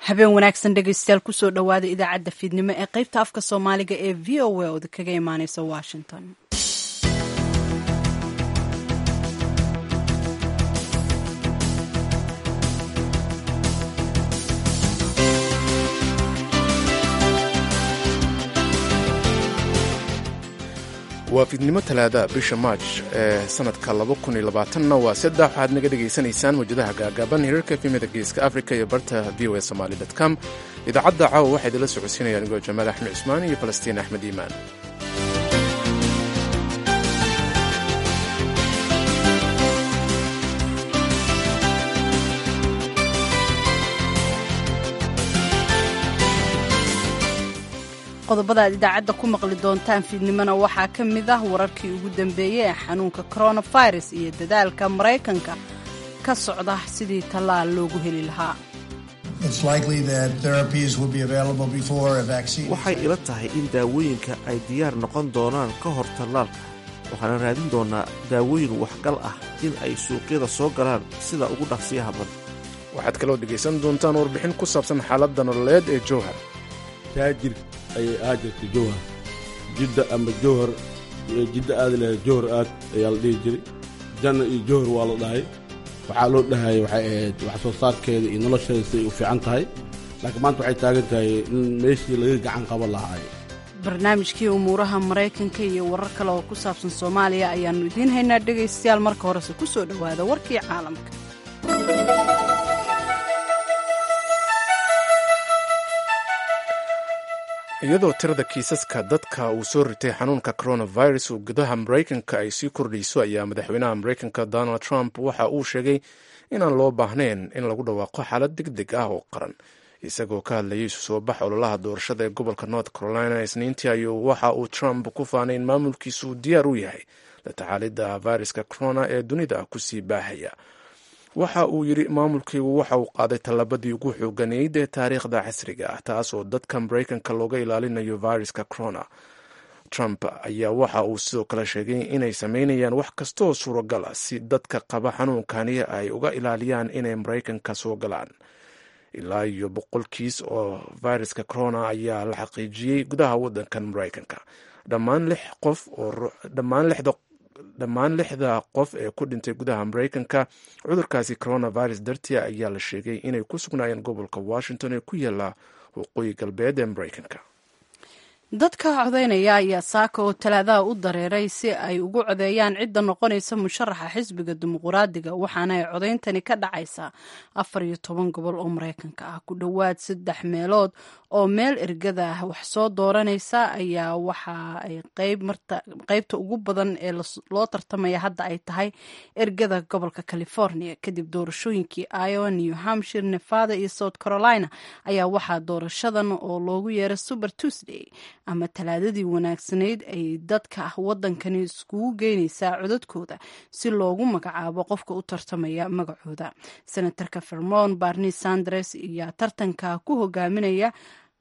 habeen wanaagsan dhegaystayaal kusoo dhowaada idaacadda fiidnimo ee qaybta afka soomaaliga ee v o a oo kaga imaaneysa washington. waa fiidnimo talaada bisha maaj ee sanadka 2020 waa 3 waxaad naga dhegaysanaysaan mawjadaha gaagaaban hirarka efemida geeska africa iyo barta voa somali.com. idaacadda caawa waxaa idinla socodsiinayaan anigoo jamaal axmed cusmaan iyo falastiin axmed iimaan. qodobada aad idaacadda ku maqli doontaan fiidnimona waxaa ka mid ah wararkii ugu dambeeyey ee xanuunka coronavirus iyo dadaalka maraykanka ka socda sidii tallaal loogu heli lahaa. waxay ila tahay in daawooyinka ay diyaar noqon doonaan ka hor tallaalka. waxaana raadin doonaa daawooyin waxgal ah in ay suuqyada soo galaan sida ugu dhaqsiyaha badan. waxaad kaloo dhegaysan doontaan warbixin ku saabsan xaaladda nololeed ee jowhar. taajir ayay aajirtay jowhar jidda ama jowhar jidda aadi lahayd jowhar aad ayaa la dhihi jiray. janna iyo jowhar waa la dhahay. waxaa loo dhahayay waxay ahayd wax soo saarkeeda iyo nolosheeda siday u fiican tahay. laakiin maanta waxay taagan tahay in meeshii laga gacan qaban lahaay. barnaamijkii umuuraha maraykanka iyo warar kale oo ku saabsan soomaaliya ayaannu idiin haynaa dhegaystayaal. marka horese ku soo dhowaada warkii caalamka. iyadoo tirada kiisaska dadka uu soo ritay xanuunka coronavirus uu gudaha maraykanka ay sii kordhayso ayaa madaxweynaha maraykanka donald trump waxa uu sheegay inaan loo baahnayn in lagu dhawaaqo xaalad deg deg ah oo qaran. isagoo ka hadlayay isu soo bax ololaha doorashada ee gobolka north carolina isniintii ayuu waxa uu trump ku faanay in maamulkiisu uu diyaar u yahay la tacaalidda fayraska corona ee dunida kusii baahaya. waxa uu yidhi maamulkaygu waxa uu qaaday tallabadii ugu xooganeyd ee taariikhda casriga ah taas oo dadka maraykanka looga ilaalinayo fayraska corona. trump ayaa waxa uu sidoo kale sheegay inay samaynayaan wax kastaoo suuragal ah si dadka qaba xanuunkani ay uga ilaaliyaan inay maraykanka soo galaan. ilaa iyo 100 kiis oo fayraska corona ayaa la xaqiijiyey gudaha waddankan maraykanka. dhammaan 6 qof ee ku dhintay gudaha maraykanka cudurkaasi coronavirus dartia ayaa la sheegay inay ku sugnaayeen gobolka washington ee ku yaala waqooyi galbeed ee maraykanka. dadka codaynaya ayaa saaka oo talaadaha u dareeray si ay ugu codeeyaan cidda noqonaysa musharaxa xisbiga dimuqraadiga waxaana ay codayntani ka dhacaysaa 14 gobol oo maraykanka ah. ku dhowaad 3 meelood oo meel ergada ah wax soo dooranaysa ayaa waxa ay qaybta ugu badan ee loo tartamaya hadda ay tahay ergada gobolka california. kadib doorashooyinkii iowa, new hampshire, nevada iyo south carolina ayaa waxaa doorashadan oo loogu yeeray super tuesday ama talaadadii wanaagsanayd ay dadka waddankani iskugu geynaysaa codadkooda si loogu magacaabo qofka u tartamaya magacooda. senatarka vermont barney sanders ayaa tartanka ku hogaaminaya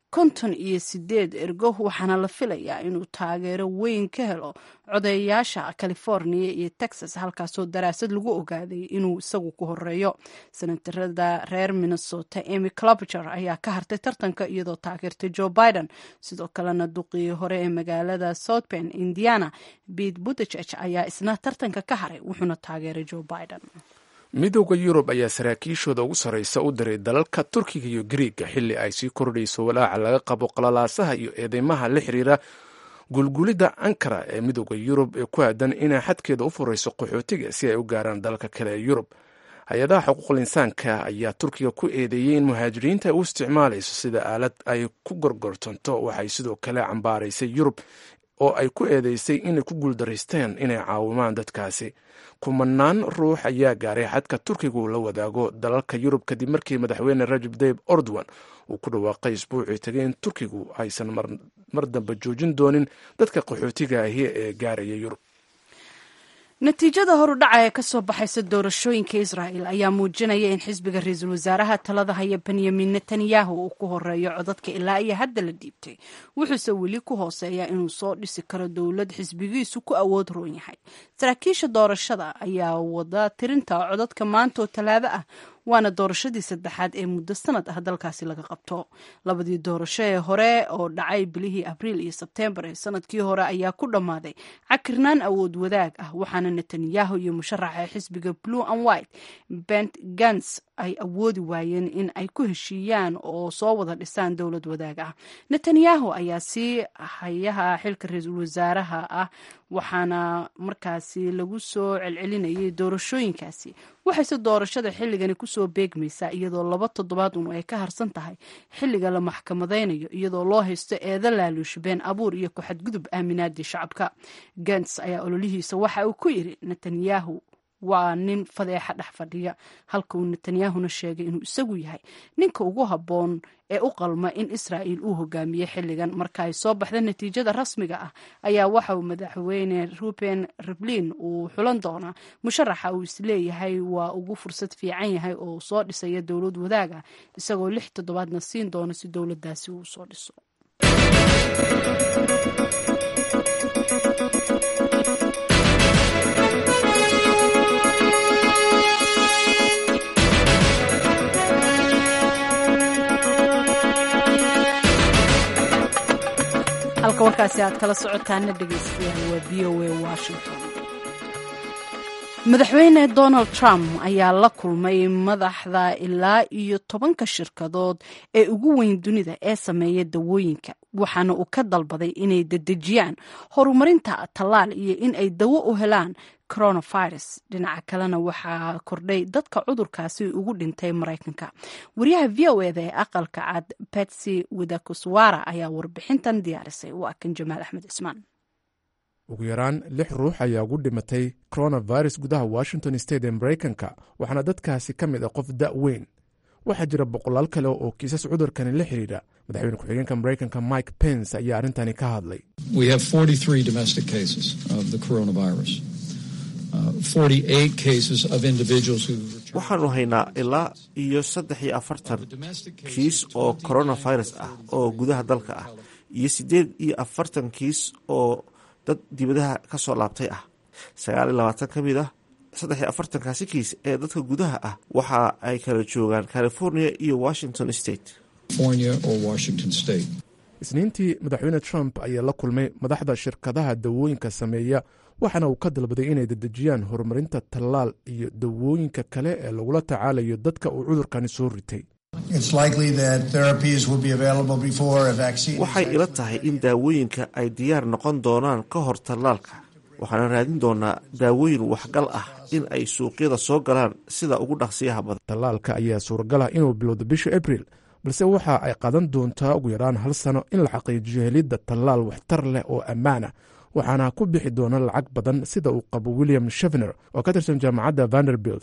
58 ergo waxaana la filayaa inuu taageero weyn ka helo codeeyaasha california iyo texas halkaasoo daraasad lagu ogaaday inuu isagu ku horeeyo. senatarada reer minnesota amy klobuchar ayaa ka hartay tartanka iyadoo taageertay joe biden. sidoo kalena duqii hore ee magaalada south bend indiana pete buttigieg ayaa isna tartanka ka haray wuxuuna taageeray joe biden. midowda yurub ayaa saraakiishooda ugu sarraysa u diray dalalka turkiga iyo gariiga xilli ay sii kordhayso walaaca laga qabo qalalaasaha iyo eedeymaha la xiriira gulgulidda ankara ee midowda yurub ee ku aadan inay xadkeeda u furayso qaxootiga si ay u gaaraan dalalka kale ee yurub. hay-adaha xuquuqul insaanka ayaa turkiga ku eedeeyey in muhaajiriinta ay u isticmaalayso sida aalad ay ku gorgortanto. waxay sidoo kale cambaaraysay yurub oo ay ku eedeysay inay ku guuldaraysteen inay caawimaan dadkaasi. kumanaan ruux ayaa gaaray xadka turkiga uu la wadaago dalalka yurub kadib markii madaxweyne rajab tayyip erdogan uu ku dhawaaqay isbuucii tagay in turkigu aysan mar dambe joojin doonin dadka qaxootiga ahi ee gaaraya yurub. natiijada horudhaca ee kasoo baxaysa doorashooyinka israel ayaa muujinaya in xisbiga ra-iisul wasaaraha talada haya benyamin netanyahu uu ku horeeyo codadka ilaa iyo hadda la dhiibtay. wuxuuse weli ku hooseeyaa inuu soo dhisi karo dowlad xisbigiisu ku awood roon yahay. saraakiisha doorashada ayaa wada tirinta codadka maanta oo talaado ah waana doorashadii saddexaad ee muddo sanad ah dalkaasi laga qabto. labadii doorasho ee hore oo dhacay bilihii abriil iyo sebteembar ee sanadkii hore ayaa ku dhammaaday cakirnaan awood wadaag ah, waxaana netanyahu iyo musharaxa xisbiga blue and white Bent Gantz ay awoodi waayeen in ay ku heshiiyaan oo soo wada dhisaan dowlad wadaag ah. netanyahu ayaa sii hayaha xilka ra-iisul wasaaraha ah, waxaana markaasi lagu soo celcelinayay doorashooyinkaasi. waxayse doorashada xilligani kusoo beegmaysaa iyadoo 2 toddobaad un ay ka harsan tahay xilliga la maxkamadaynayo, iyadoo loo haysto eedo laaluush been abuur iyo ku xadgudub aaminaadii shacabka. Gantz ayaa ololihiisa waxa uu ku yidhi netanyahu waa nin fadeexa dhex fadhiya, halka uu netanyahuna sheegay inuu isagu yahay ninka ugu habboon ee u qalma in Israa'iil uu hogaamiye xilligan. marka ay soo baxda natiijada rasmiga ah ayaa waxa uu madaxweyne Ruben Rivlin uu xulan doonaa musharaxa uu isleeyahay waa ugu fursad fiican yahay oo soo dhisaya dowlad wadaaga, isagoo 6 toddobaadna siin doona si dowladdaasi uu soo dhiso. halka warkaasi aad kala socotaana dhegeystayaal waa VOA Washington. madaxweyne Donald Trump ayaa la kulmay madaxda ilaa iyo 10 shirkadood ee ugu weyn dunida ee sameeya dawooyinka, waxaana uu ka dalbaday inay dedejiyaan horumarinta tallaal iyo in ay dawo u helaan coronavirus. dhinaca kalena waxaa kordhay dadka cudurkaasi ugu dhintay Mareykanka. wariyaha VOA-da ee aqalka cad Patsy Widakuswara ayaa warbixintan diyaarisay. waa kan Jamaal Axmed Cismaan. ugu yaraan 6 ruux ayaa ugu dhimatay coronavirus gudaha Washington State ee Mareykanka, waxaana dadkaasi ka mid ah qof da' weyn. waxaa jira boqolaal kale oo kiisas cudurkani la xiriira. madaxweyne ku-xigeenka Mareykanka Mike Pence ayaa arrintani ka hadlay. We have 43 domestic cases of the coronavirus. 48 cases of individuals who waxaanu haynaa ilaa iyo 43 kiis oo coronavirus ah oo gudaha dalka ah iyo 48 kiis oo dad dibadaha ka soo laabtay ah. 29 ka mid ah 43kaasi kiis ee dadka gudaha ah waxa ay kala joogaan California iyo Washington State. Isniintii madaxweyne Trump ayaa la kulmay madaxda shirkadaha dawooyinka sameeya, waxaana uu ka dalbaday inay dedejiyaan horumarinta tallaal iyo dawooyinka kale ee lagula tacaalayo dadka uu cudurkani soo ritay. waxay ila tahay in daawooyinka ay diyaar noqon doonaan ka hor tallaalka. waxaana raadin doonaa daawooyin waxgal ah in ay suuqyada soo galaan sida ugu dhaqsiyaha badan. tallaalka ayaa suuragal ah inuu bilowdo bisha Abriil, balse waxa ay qaadan doontaa ugu yaraan 1 sano in la xaqiijiyo helidda tallaal waxtar leh oo ammaan ah, waxaana ku bixi doona lacag badan, sida uu qabo William Schaffner oo ka tirsan jaamacadda Vanderbilt.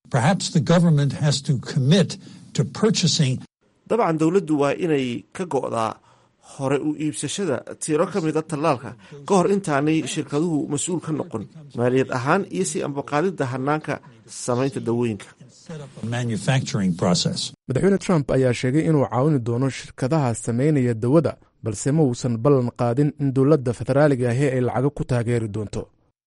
dabcan dowladdu waa inay ka go'daa hore u iibsashada tiro ka mid a tallaalka ka hor intaanay shirkaduhu mas-uul ka noqon maaliyad ahaan iyo si ambaqaadidda hanaanka samaynta dawooyinka. madaxweyne Trump ayaa sheegay inuu caawini doono shirkadaha sameynaya dawada, balse ma uusan ballan qaadin in dowladda federaaliga ahi ay lacago ku taageeri doonto.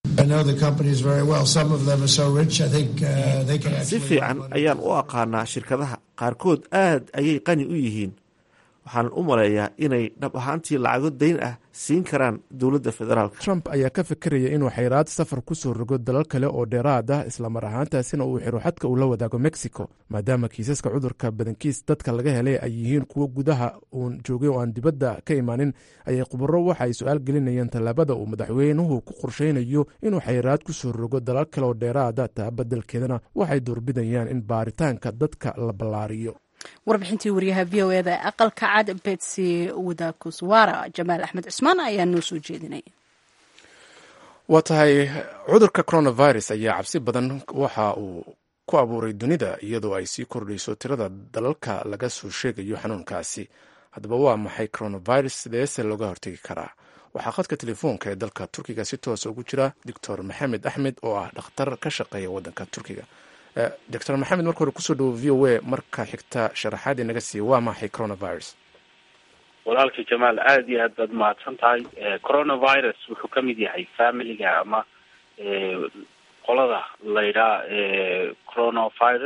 si fiican ayaan u aqaanaa shirkadaha qaarkood aad ayay qani u yihiin. waxaan u maleeyaa inay dhab ahaantii lacago dayn ah siin karaan dowladda federaalka. Trump ayaa ka fikiraya inuu xayiraad safar ku soo rogo dalal kale oo dheeraad ah, islamar ahaantaasina uu xiro xadka uu la wadaago Mexico, maadaama kiisaska cudurka badankiis dadka laga helay ay yihiin kuwo gudaha uun joogay oo aan dibadda ka imaanin. ayay khubaro waxa ay su-aal gelinayaan tallaabada uu madaxweynuhu ku qorsheynayo inuu xayiraad ku soo rogo dalal kale oo dheeraada, taa beddelkeedana waxay doorbidayaan in baaritaanka dadka la ballaariyo. warbixintii wariyaha VOA-da ee aqalka cad Patsy Widakuswara. Jamaal Axmed Cismaan ayaa noo soo jeedinaya. waa tahay cudurka coronavirus ayaa cabsi badan waxa uu ku abuuray dunida, iyadoo ay sii kordhayso tirada dalalka laga soo sheegayo xanuunkaasi. haddaba waa maxay coronavirus, sideese looga hortegi karaa? waxaa khadka telefoonka ee dalka Turkiga si toosa ugu jira Dr. Maxamed Axmed oo ah dhakhtar ka shaqeeya waddanka Turkiga. Dr. Maxamed, marka hore kusoo dhawo VOA, marka xigta sharaxaad inaga siiya waa maxay coronavirus? walaalkii Jamaal, aad iyo aad baad mahadsan tahay. Coronavirus wuxuu ka mid yahay familiga ama qolada la yidhaha coronavirus,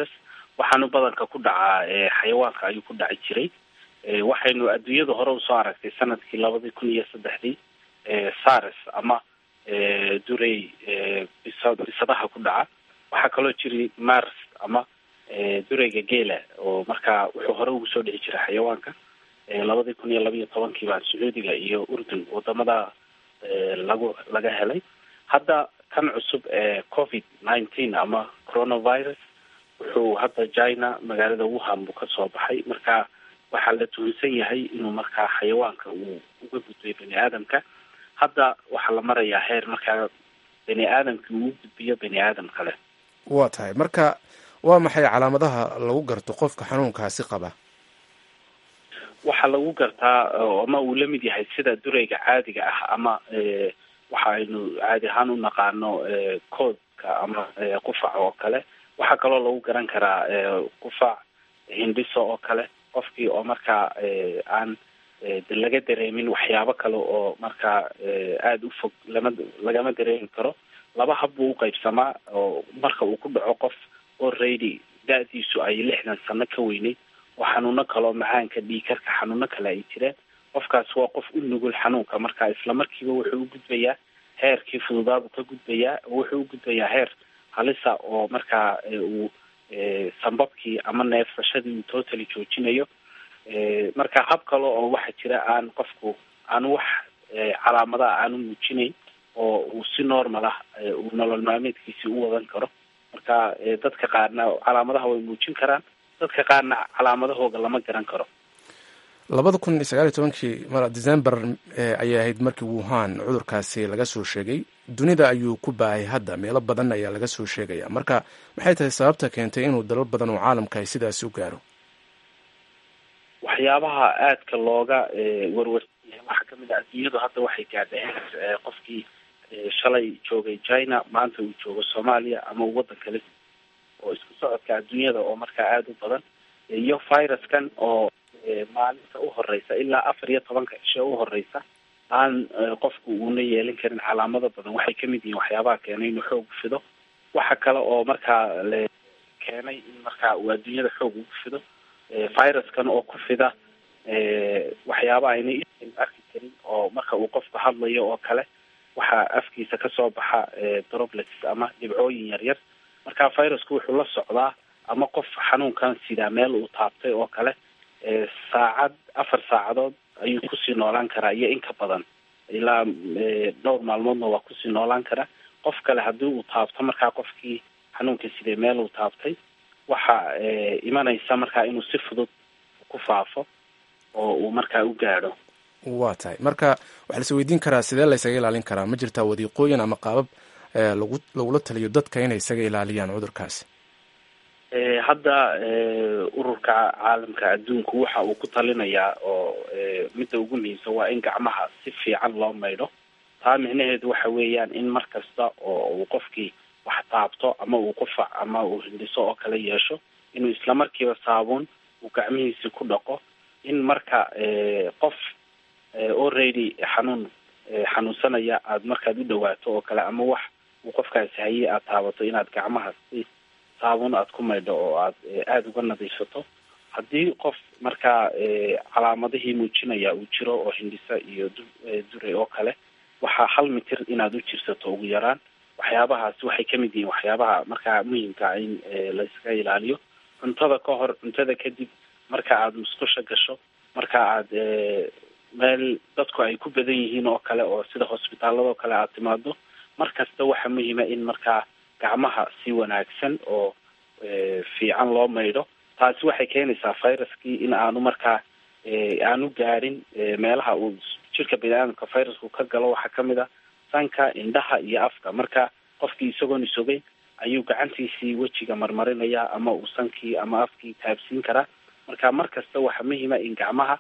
waxaanu badanka ku dhacaa xayawaanka ayuu ku dhaci jiray. waxaynu adduunyada hore usoo aragtay sanadkii 2003 SARS ama durey bisadaha ku dhaca. waxaa kaloo jiray MARS ama dureyga geela oo markaa wuxuu hore ugu soo dhici jiray xayawaanka 2012 baa Sacuudiga iyo Urdun wadamada laga helay. hadda kan cusub COVID-19 ama coronavirus wuxuu hadda China magaalada Wuhan buu ka soo baxay. marka waxaa la tuhunsan yahay inuu markaa xayawaanka uu uga gudbay bani aadamka. hadda waxaa la marayaa heer markaa bani aadamka uu gudbiyo bani aadam kale. waa tahay marka waa maxay calaamadaha lagu garto qofka xanuunkaasi qaba? waxaa lagu gartaa ama uu la mid yahay sida dureyga caadiga ah ama waxa aynu caadi ahaan u naqaano koodka ama qufac oo kale. waxaa kaloo lagu garan karaa qufac, hindhiso oo kale, qofkii oo markaa aan laga dareemin waxyaabo kale oo markaa aada u fog lagama dareemi karo. laba hab buu uqaybsamaa oo marka uu ku dhaco qof already da-diisu ay 60 sano ka weyneyd oo xanuuno kaloo macaanka dhiigkarka xanuuno kale ay jireen. qofkaas waa qof u nugul xanuunka, marka isla markiiba wuxuu u gudbayaa heerkii fududaadu ka gudbayaa, wuxuu u gudbayaa heer halisa oo markaa uu sambabkii ama neefsashadii uu totally joojinayo. marka hab kale oo waxa jira aan qofku aan wax calaamadaha aanu muujinayn oo uu si normal ah uu nolol maalmeedkiisi u wadan karo. marka dadka qaarna calaamadaha way muujin karaan, dadka qaarna calaamadahooda lama garan karo. 2019 December ayay ahayd markii Wuhan cudurkaasi laga soo sheegay. dunida ayuu ku baahay hadda, meelo badan ayaa laga soo sheegaya. marka maxay tahay sababta keentay inuu dalal badan oo caalamka ay sidaasi u gaaro? waxyaabaha aadka looga warwarsiiyay waxaa kamid ah adduunyadu hadda waxay gaadhay qofkii shalay joogay China maanta uu joogo Soomaaliya ama waddan kale oo isku socodka adduunyada oo markaa aada u badan, iyo viruskan oo maalinta u horeysa ilaa 14 cisho u horeysa aan qofku uuna yeelan karin calaamado badan. waxay kamid yihiin waxyaabaha keenay inuu xoog u fido. waxa kale oo markaa keenay in markaa uu adduunyada xoog ugu fido viruskan oo ku fida waxyaabaha aynay arki karin, oo marka uu qofku hadlayo oo kale waxaa afkiisa kasoo baxa droplets ama dhibcooyin yaryar. marka virusku wuxuu la socdaa ama qof xanuunkan sidaa meel uu taabtay oo kale 4 saacadood ayuu kusii noolaan karaa iyo in ka badan, ilaa dhowr maalmoodna waa kusii noolaan karaa. qof kale haddii uu taabto markaa qofkii xanuunka sidee meel uu taabtay waxaa imanaysa markaa inuu si fudud ku faafo oo uu markaa u gaadho. waa tahay marka waxaa la is weydiin karaa sidee la isaga ilaalin karaa? ma jirtaa wadiiqooyin ama qaabab lagula taliyo dadka inay isaga ilaaliyaan cudurkaasi? hadda ururka caalamka adduunku waxa uu ku talinayaa oo midda ugu muhiimsan waa in gacmaha si fiican loo maydho. taa micnaheedu waxa weeyaan in mar kasta oo uu qofkii wax taabto ama uu qufac ama uu hindhiso oo kale yeesho inuu isla markiiba saabuun uu gacmihiisi ku dhaqo. in marka qof already xanuunsanaya aad markaad u dhawaato oo kale ama wax uu qofkaasi hayay aad taabato inaad gacmaha si saabuun aad ku maydho oo aad aada uga nadiifato. haddii qof markaa calaamadihii muujinaya uu jiro oo hindhisa iyo dure oo kale waxaa 1 mitir inaad u jirsato ugu yaraan. waxyaabahaas waxay kamid yihiin waxyaabaha markaa muhiimka in la iska ilaaliyo. cuntada ka hor, cuntada kadib, marka aad musqusha gasho, marka aad meel dadku ay ku badan yihiin oo kale oo sida hosbitaaladoo kale aad timaado, mar kasta waxa muhiima in markaa gacmaha si wanaagsan oo fiican loo maydho. taasi waxay keenaysaa viruskii in aanu markaa aanu gaarin meelaha uu jirka biniaadamka virusku ka galo. waxaa kamid ah sanka, indhaha iyo afka. marka qofkii isagoon isogeyn ayuu gacantiisii wejiga marmarinayaa ama uu sankii ama afkii taabsiin karaa. marka mar kasta waxa muhiima in gacmaha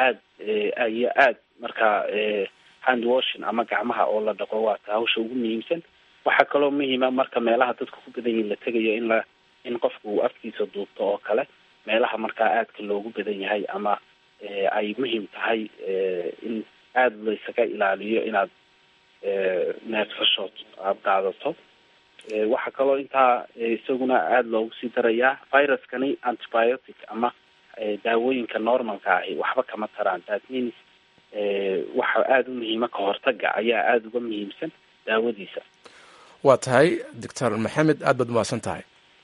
aad markaa hand washing ama gacmaha oo la dhaqo waa hawsha ugu muhiimsan. waxaa kaloo muhiima marka meelaha dadka ku badan yihiin la tegayo in qofku uu afkiisa duubto oo kale, meelaha markaa aadka loogu badan yahay ama ay muhiim tahay in aada laysaga ilaaliyo inaad neefsasho aad qaadato. waxaa kaloo intaa isaguna aada loogu sii darayaa viruskani antibiotic ama daawooyinka normalka ahi waxba kama taraan. That means waxa aada u muhiima ka hortaga ayaa aada uga muhiimsan daawadiisa. waa tahay doctor maxamed aad baad umahadsan tahay.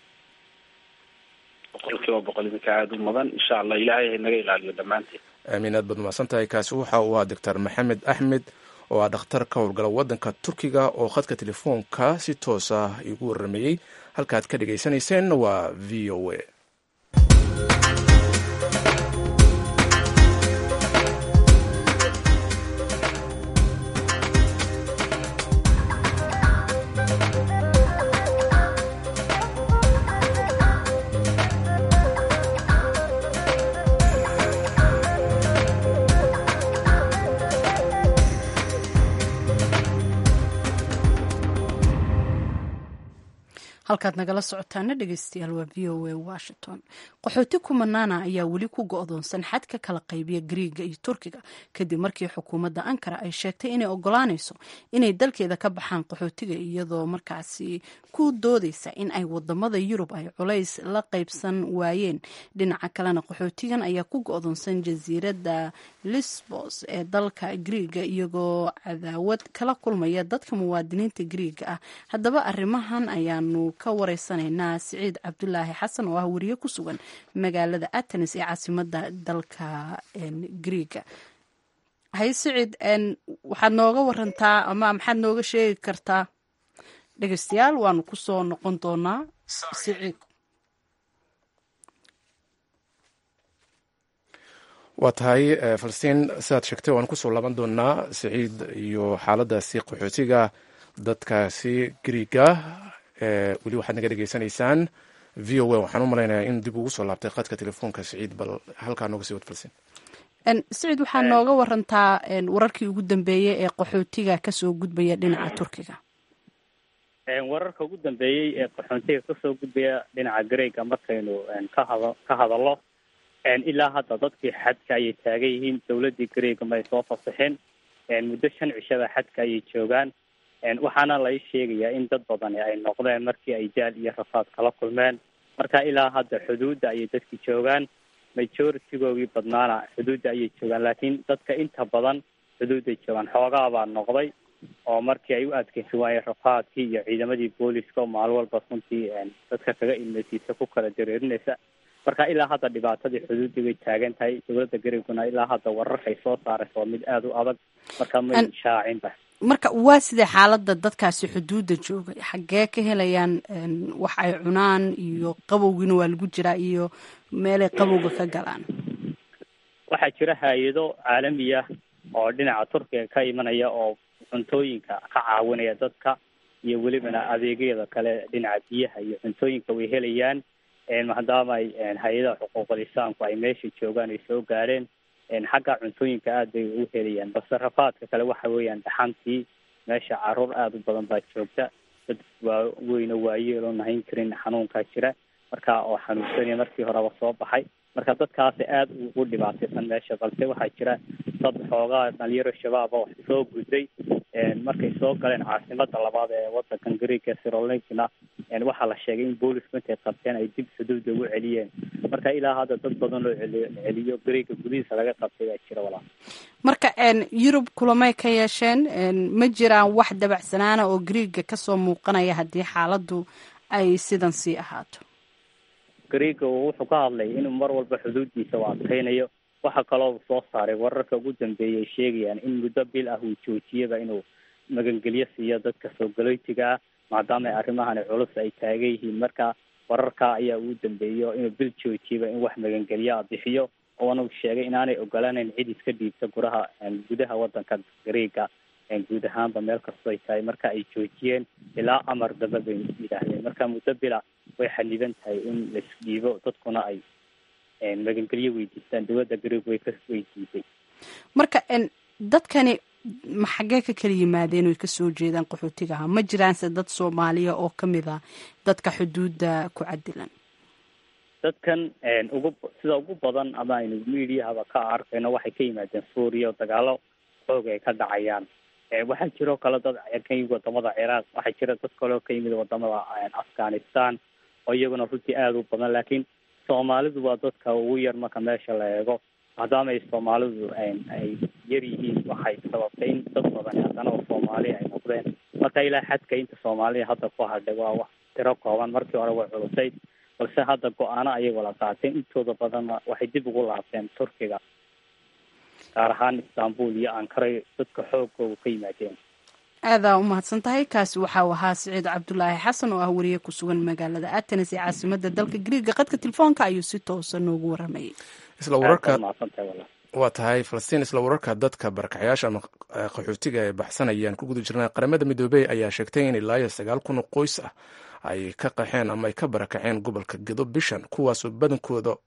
100% idinka aada u mudan. insha allah ilaahay naga ilaaliyo dhammaanteen. amiin, aad baad umahadsan tahay. kaasi waxa uu ahaa doctor maxamed axmed oo ah dhakhtar ka howlgala wadanka turkiga oo khadka telefoonka si toos ah igu waramayey. halkaad ka dhagaysanayseen waa v o a. halkaad nagala socotaana dhegeystayaal waa v o a washington. qaxooti kumanaana ayaa weli ku go-doonsan xadka kala qaybiya Giriiga iyo Turkiga kadib markii xukuumadda Ankara ay sheegtay inay ogolaanayso inay dalkeeda ka baxaan qaxootiga iyadoo markaasi ku doodeysa in ay wadamada Yurub ay culays la qaybsan waayeen. dhinaca kalena qaxootigan ayaa ku go-doonsan jasiiradda Lesbos ee dalka Giriiga iyagoo cadaawad kala kulmaya dadka muwaadiniinta Giriiga ah. haddaba arrimahan ayaanu ka wareysanaynaa Siciid Cabdulaahi Xasan oo ah wariye ku sugan magaalada Athens ee caasimada dalka Giriiga. hay Siciid, waxaad nooga warantaa ama maxaad nooga sheegi kartaa? dhegeystayaal waanu kusoo noqon doonaa. Siciid, waa tahay Falastiin, sidaad sheegtay waan kusoo laaban doonaa Siciid iyo xaaladaasi qaxootiga dadkaasi Giriiga. weli waxaad naga dhegeysanaysaan v o a. waxaan u malaynayaa in dib ugu soo laabtay khadka telefoonka Siciid, bal halkaa nooga sii wad Falastiin. Siciid, waxaad nooga warantaa wararkii ugu dambeeyey ee qaxootiga kasoo gudbaya dhinaca Turkiga. wararka ugu dambeeyey ee qaxootiga kasoo gudbaya dhinaca Giriiga markaynu ka hadallo ilaa hadda dadkii xadka ayay taagan yihiin. dowladii Giriiga ma ay soo fasaxeen. muddo 5 cishada xadka ayay joogaan. waxaana la sheegayaa in dad badan ay noqdeen markii ay jaal iyo rafaad kala kulmeen. marka ilaa hadda xuduudda ayay dadki joogaan. majority-googii badnaana xuduudda ayay joogaan, laakiin dadka inta badan xuduudday joogaan. xoogaa baa noqday oo markii ay u adkeysan waayeen rafaadkii iyo ciidamadii booliska oo maalin walba runtii dadka kaga ilmeysiisa ku kala dareerinaysa. marka ilaa hadda dhibaatadii xuduuddii way taagan tahay. dowladda Giriiguna ilaa hadda wararkay soo saaraysa waa mid aada u adag, marka may shaacinba. marka waa sidee xaaladda dadkaasi xuduudda jooga? xaggee ka helayaan wax ay cunaan? iyo qabowgiina waa lagu jiraa iyo meelay qabowga ka galaan? waxaa jira hay-ado caalamiya oo dhinaca Turkiga ka imanaya oo cuntooyinka ka caawinaya dadka iyo welibana adeegyada kale dhinaca biyaha iyo cuntooyinka way helayaan. maadaama ay hay-adaha xuquuqul insaanku ay meesha joogaan ay soo gaareen. xagga cuntooyinka aad bay u helayaan, balse rafaadka kale waxa weeyaan dhaxantii. meesha caruur aada u badan baa joogta, dad waaweyno waayeeloo nahayn karin xanuunkaa jira marka oo xanuunsanaya markii horeba soo baxay. marka dadkaasi aada ugu dhibaataysan meesha, balse waxaa jira dad xoogaa dhalinyaro shabaab oo soo gudday. markay soo galeen caasimada labaad ee wadankan Giriiga Thessaloniki-na waxaa la sheegay in boolisku intay qabteen ay dib xuduudda ugu celiyeen. marka ilaa hadda dad badan loo celiyo Giriiga gudihiisa laga qabtay baa jira walaa. marka Yurub kulamay ka yeesheen, ma jiraan wax dabacsanaana oo Giriiga kasoo muuqanaya haddii xaaladdu ay sidan sii ahaato? Giriiga wuxuu ka hadlay inuu mar walba xuduuddiisa u adkeynayo. waxaa kaloo soo saaray wararka ugu dambeeyay sheegayaan in muddo bil ah uu joojiyaba inuu magangelyo siiyo dadka soo galootiga ah maadaama arrimahan culus ay taagan yihiin. marka wararka ayaa ugu dambeeyo inuu bil joojiyaba in wax magangelyo bixiyo, oona sheegay inaanay ogolaanayn cid iska dhiibta gudaha wadanka Giriiga guud ahaanba meel kastoo ay tahay. marka ay joojiyeen ilaa amar daba bay yidhaahdeen. marka muddo bila way xaniban tahay in la isdhiibo, dadkuna ay magangelyo weydiistaan. dowladda Giriig way ka weydiisay. marka dadkani ma xaggee ka kala yimaadeen oy kasoo jeedaan qaxootigaha? ma jiraanse dad Soomaaliya oo kamid ah dadka xuduudda ku cadilan? dadkan sida ugu badan ama aynu mediahaba ka arkayno waxay ka yimaadeen Suuriya oo dagaalo xoog ay ka dhacayaan. waxaa jiroo kale dad ka yimid wadamada ciraaq, waxaa jira dad kaleo ka yimid wadamada afghanistan oo iyaguna runtii aada u badan, laakiin soomaalidu waa dadka ugu yar marka meesha la eego. maadaama ay soomaalidu ay yar yihiin, waxay sababtay in dad badan haddana oo soomaali ay noqdeen. marka ilaa xadka inta soomaaliya hadda ku hadhay waa wax tiro kooban. markii hore way culusayd, balse hadda go-aano ayagoo la qaateen. intooda badanna waxay dib ugu laabteen turkiga, gaar ahaan istanbul iyo ankara dadka xoogooda ka yimaadeen. aadaa u mahadsan tahay. kaasi waxau ahaa siciid cabdulaahi xasan oo ah wariye ku sugan magaalada atenes ee caasimada dalka griiga. qadka telefoonka ayuu si toosa noogu waramayay. isla wararka waa tahay falastiin, isla wararka dadka barakacayaasha ama qaxootiga ay baxsanayaan ku guda jirnaa. qaramada midoobey ayaa sheegtay in ilaa 9,000 qoys ah ay ka qaxeen ama ay ka barakaceen gobolka gedo bishan, kuwaasoo badankooda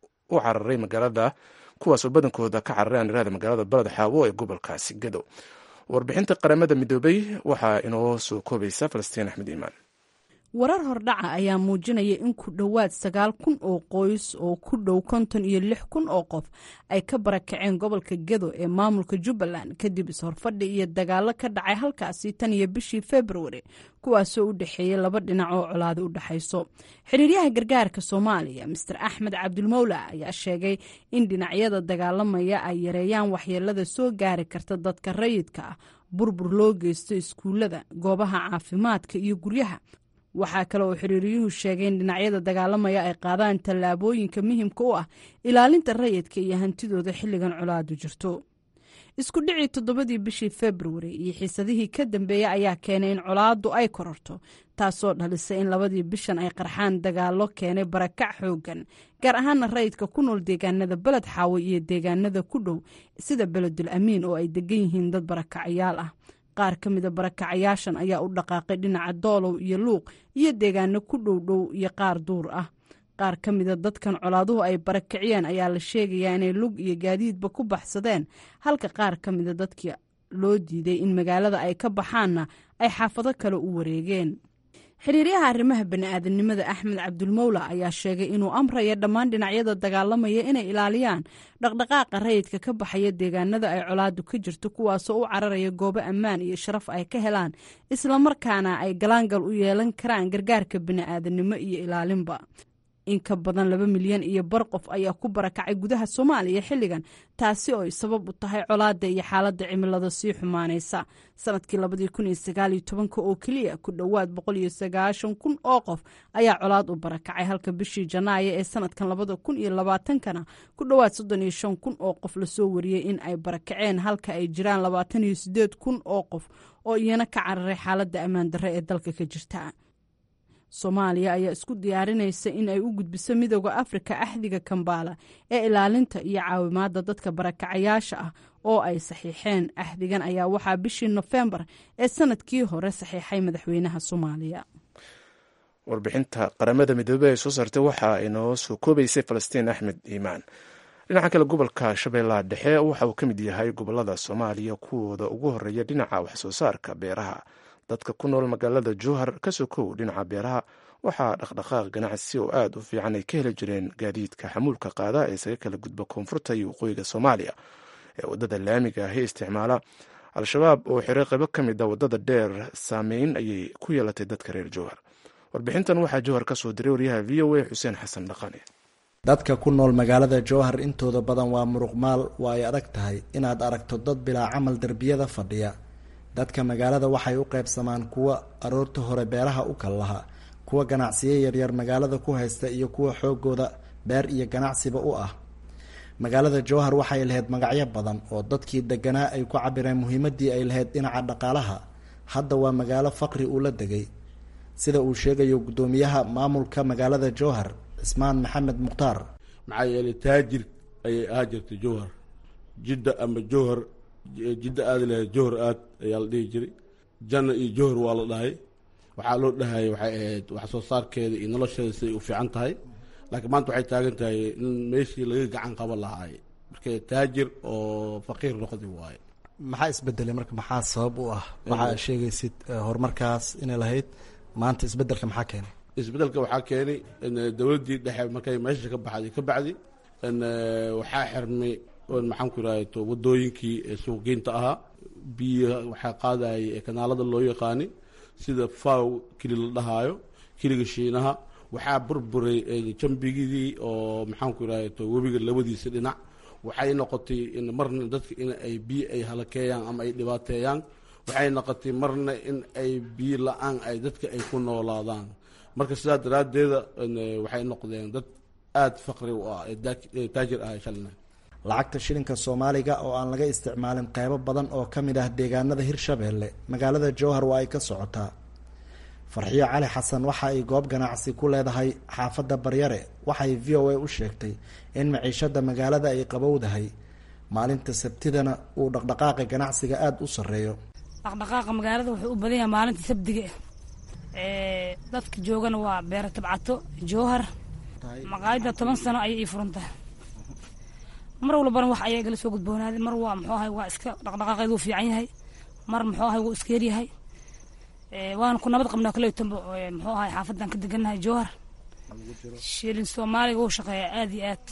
ka carareen iraada magaalada baled xaawo ee gobolkaasi gedo. warbixinta qaramada midoobey waxaa inoo soo koobaysa falastiin axmed iimaan. warar hordhaca ayaa muujinaya in ku dhowaad 9,000 oo qoys oo ku dhow 56,000 oo qof ay ka barakaceen gobolka gedo ee maamulka jubbaland kadib is-horfadhi iyo dagaalo ka dhacay halkaasi tan iyo bishii februari, kuwaasoo u dhexeeyay laba dhinac oo colaado u dhexayso. xiriiryaha gargaarka soomaaliya mister axmed cabdulmowla ayaa sheegay in dhinacyada dagaalamaya ay yareeyaan waxyeelada soo gaari karta dadka rayidka ah, burbur loo geysto iskuullada, goobaha caafimaadka iyo guryaha. waxaa kale oo xiriiriyuhu sheegay in dhinacyada dagaalamaya ay qaadaan tallaabooyinka muhiimka u ah ilaalinta rayidka iyo hantidooda xilligan colaadu jirto. isku dhicii 7 bishii februari iyo xiisadihii ka dambeeyey ayaa keenay in colaadu ay kororto, taasoo dhalisay in 2 bishan ay qarxaan dagaalo keenay barakac xoogan, gaar ahaana rayidka ku nool deegaanada beled xaawo iyo deegaanada ku dhow sida beledul amiin oo ay degan yihiin dad barakacayaal ah. qaar ka mida barakacayaashan ayaa u dhaqaaqay dhinaca doolow iyo luuq iyo deegaano ku dhowdhow iyo qaar duur ah. qaar ka mida dadkan colaaduhu ay barakiciyeen ayaa la sheegayaa inay lug iyo gaadiidba ku baxsadeen, halka qaar ka mida dadkii loo diiday in magaalada ay ka baxaanna ay xaafado kale u wareegeen. xiriiryaha arrimaha bani'aadanimada axmed cabdulmowla ayaa sheegay inuu amraya dhammaan dhinacyada dagaalamaya inay ilaaliyaan dhaqdhaqaaqa rayidka ka baxaya deegaanada ay colaadu ka jirto, kuwaasoo u cararaya goobo ammaan iyo sharaf ay ka helaan, islamarkaana ay galaangal u yeelan karaan gargaarka bani'aadanimo iyo ilaalinba. in ka badan 2 milyan iyo bar qof ayaa ku barakacay gudaha soomaaliya xilligan, taasi oo ay sabab u tahay colaada iyo xaaladda cimilada sii xumaanaysa. sanadkii 2019 oo keliya ku dhowaad 190,000 oo qof ayaa colaad u barakacay, halka bishii janaayo ee sanadkan 2020kana ku dhowaad 35,000 oo qof lasoo wariyey in ay barakaceen, halka ay jiraan 28,000 oo qof oo iyana ka cararay xaaladda ammaan darre ee dalka ka jirta. soomaaliya ayaa isku diyaarinaysa in ay u gudbiso midooda afrika axdiga kambaala ee ilaalinta iyo caawimaadda dadka barakacayaasha ah oo ay saxiixeen. axdigan ayaa waxaa bishii nofembar ee sanadkii hore saxiixay madaxweynaha soomaaliya. warbixinta qaramada midoobey ay soo saartay waxaa inoo soo koobaysay falastiin axmed iimaan. dhinaca kale, gobolka shabeellaha dhexe waxa uu ka mid yahay gobolada soomaaliya kuwooda ugu horeeya dhinaca waxsoo saarka beeraha. dadka ku nool magaalada jowhar ka sokow dhinaca beeraha waxaa dhaqdhaqaaq ganacsi oo aad u fiican ay ka heli jireen gaadiidka xamuulka qaada ee isaga kala gudba koonfurta iyo waqooyiga soomaaliya ee waddada laamiga ahi isticmaala. al-shabaab oo xiray qaybo ka mid a waddada dheer saameyn ayay ku yeelatay dadka reer jowhar. warbixintan waxaa jowhar ka soo diray waryaha v o a xuseen xasan dhaqane. dadka ku nool magaalada jowhar intooda badan waa muruqmaal, waa ay adag tahay inaad aragto dad bilaa camal derbiyada fadhiya. dadka magaalada waxay u qaybsamaan kuwa aroorta hore beeraha u kal laha, kuwa ganacsiyo yaryar magaalada ku haysta iyo kuwa xoogooda beer iyo ganacsiba u ah. magaalada jowhar waxay lahayd magacyo badan oo dadkii deganaa ay ku cabireen muhiimadii ay lahayd dhinaca dhaqaalaha. hadda waa magaalo faqri uu la degay, sida uu sheegayo guddoomiyaha maamulka magaalada jowhar cismaan maxamed mukhtaar. maxaa yeelay taajir ayay ahaa jirtay jowhar, jidda ama jowhar, jidda aada lahayd jowhar aad ayaa la dhihi jiray. janna iyo jowhar waa la dhahay. waxaa loo dhahayay waxay ahayd wax soo saarkeeda iyo nolosheeda siday u fiican tahay. laakiin maanta waxay taagan tahay in meeshii laga gacan qaban lahaay, marka taajir oo faqiir noqdi waaye. maxaa isbedelay marka, maxaa sabab u ah? waxaa sheegaysid horumarkaas inay lahayd, maanta isbedelka maxaa keenay? isbedelka waxaa keenay in dowladdii dhexe markay meesha ka baxday ka bacdi in waxaa xirmay maxaan ku iraahdo wadooyinkii suuqgeynta ahaa, biyo waxaa qaadayay ee kanaalada loo yaqaani sida faw keli la dhahaayo keliga shiinaha waxaa burburay jambigidii oo maxaanku irahdo webiga labadiisa dhinac waxay noqotay in marna dadka in ay biyo ay halakeeyaan ama ay dhibaateeyaan waxay noqotay marna in ay biyo la-aan ay dadka ay ku noolaadaan marka sidaa daraaddeeda waxay noqdeen dad aada faqri u ah ee taajir ah shalna lacagta shilinka soomaaliga oo aan laga isticmaalin qeybo badan oo ka mid ah deegaanada hirshabeelle magaalada jowhar waa ay ka socotaa farxiyo cali xasan waxa ay goob ganacsi ku leedahay xaafadda baryare waxay v o a u sheegtay in maciishada magaalada ay qabowdahay maalinta sabtidana uu dhaqdhaqaaqa ganacsiga aada u sareeyo dhaqdhaqaaqa magaalada wuxuu u badan yahay maalinta sabdiga dadka joogana waa beero tabcato jowhar maqaayada 10 sano ayay ii furantahay mar walbana wax ayaa igala soo gudboonaaday mar waa muxuu ahay waa iska dhaqdhaqaaqeedu u fiican yahay mar muxuu ahay wuu iska yaryahay waan ku nabad qabnaa kale tanbo muxuu ahay xaafadan ka deganahay jowhar shilin soomaaliga uu shaqeeyaa aad iyo aad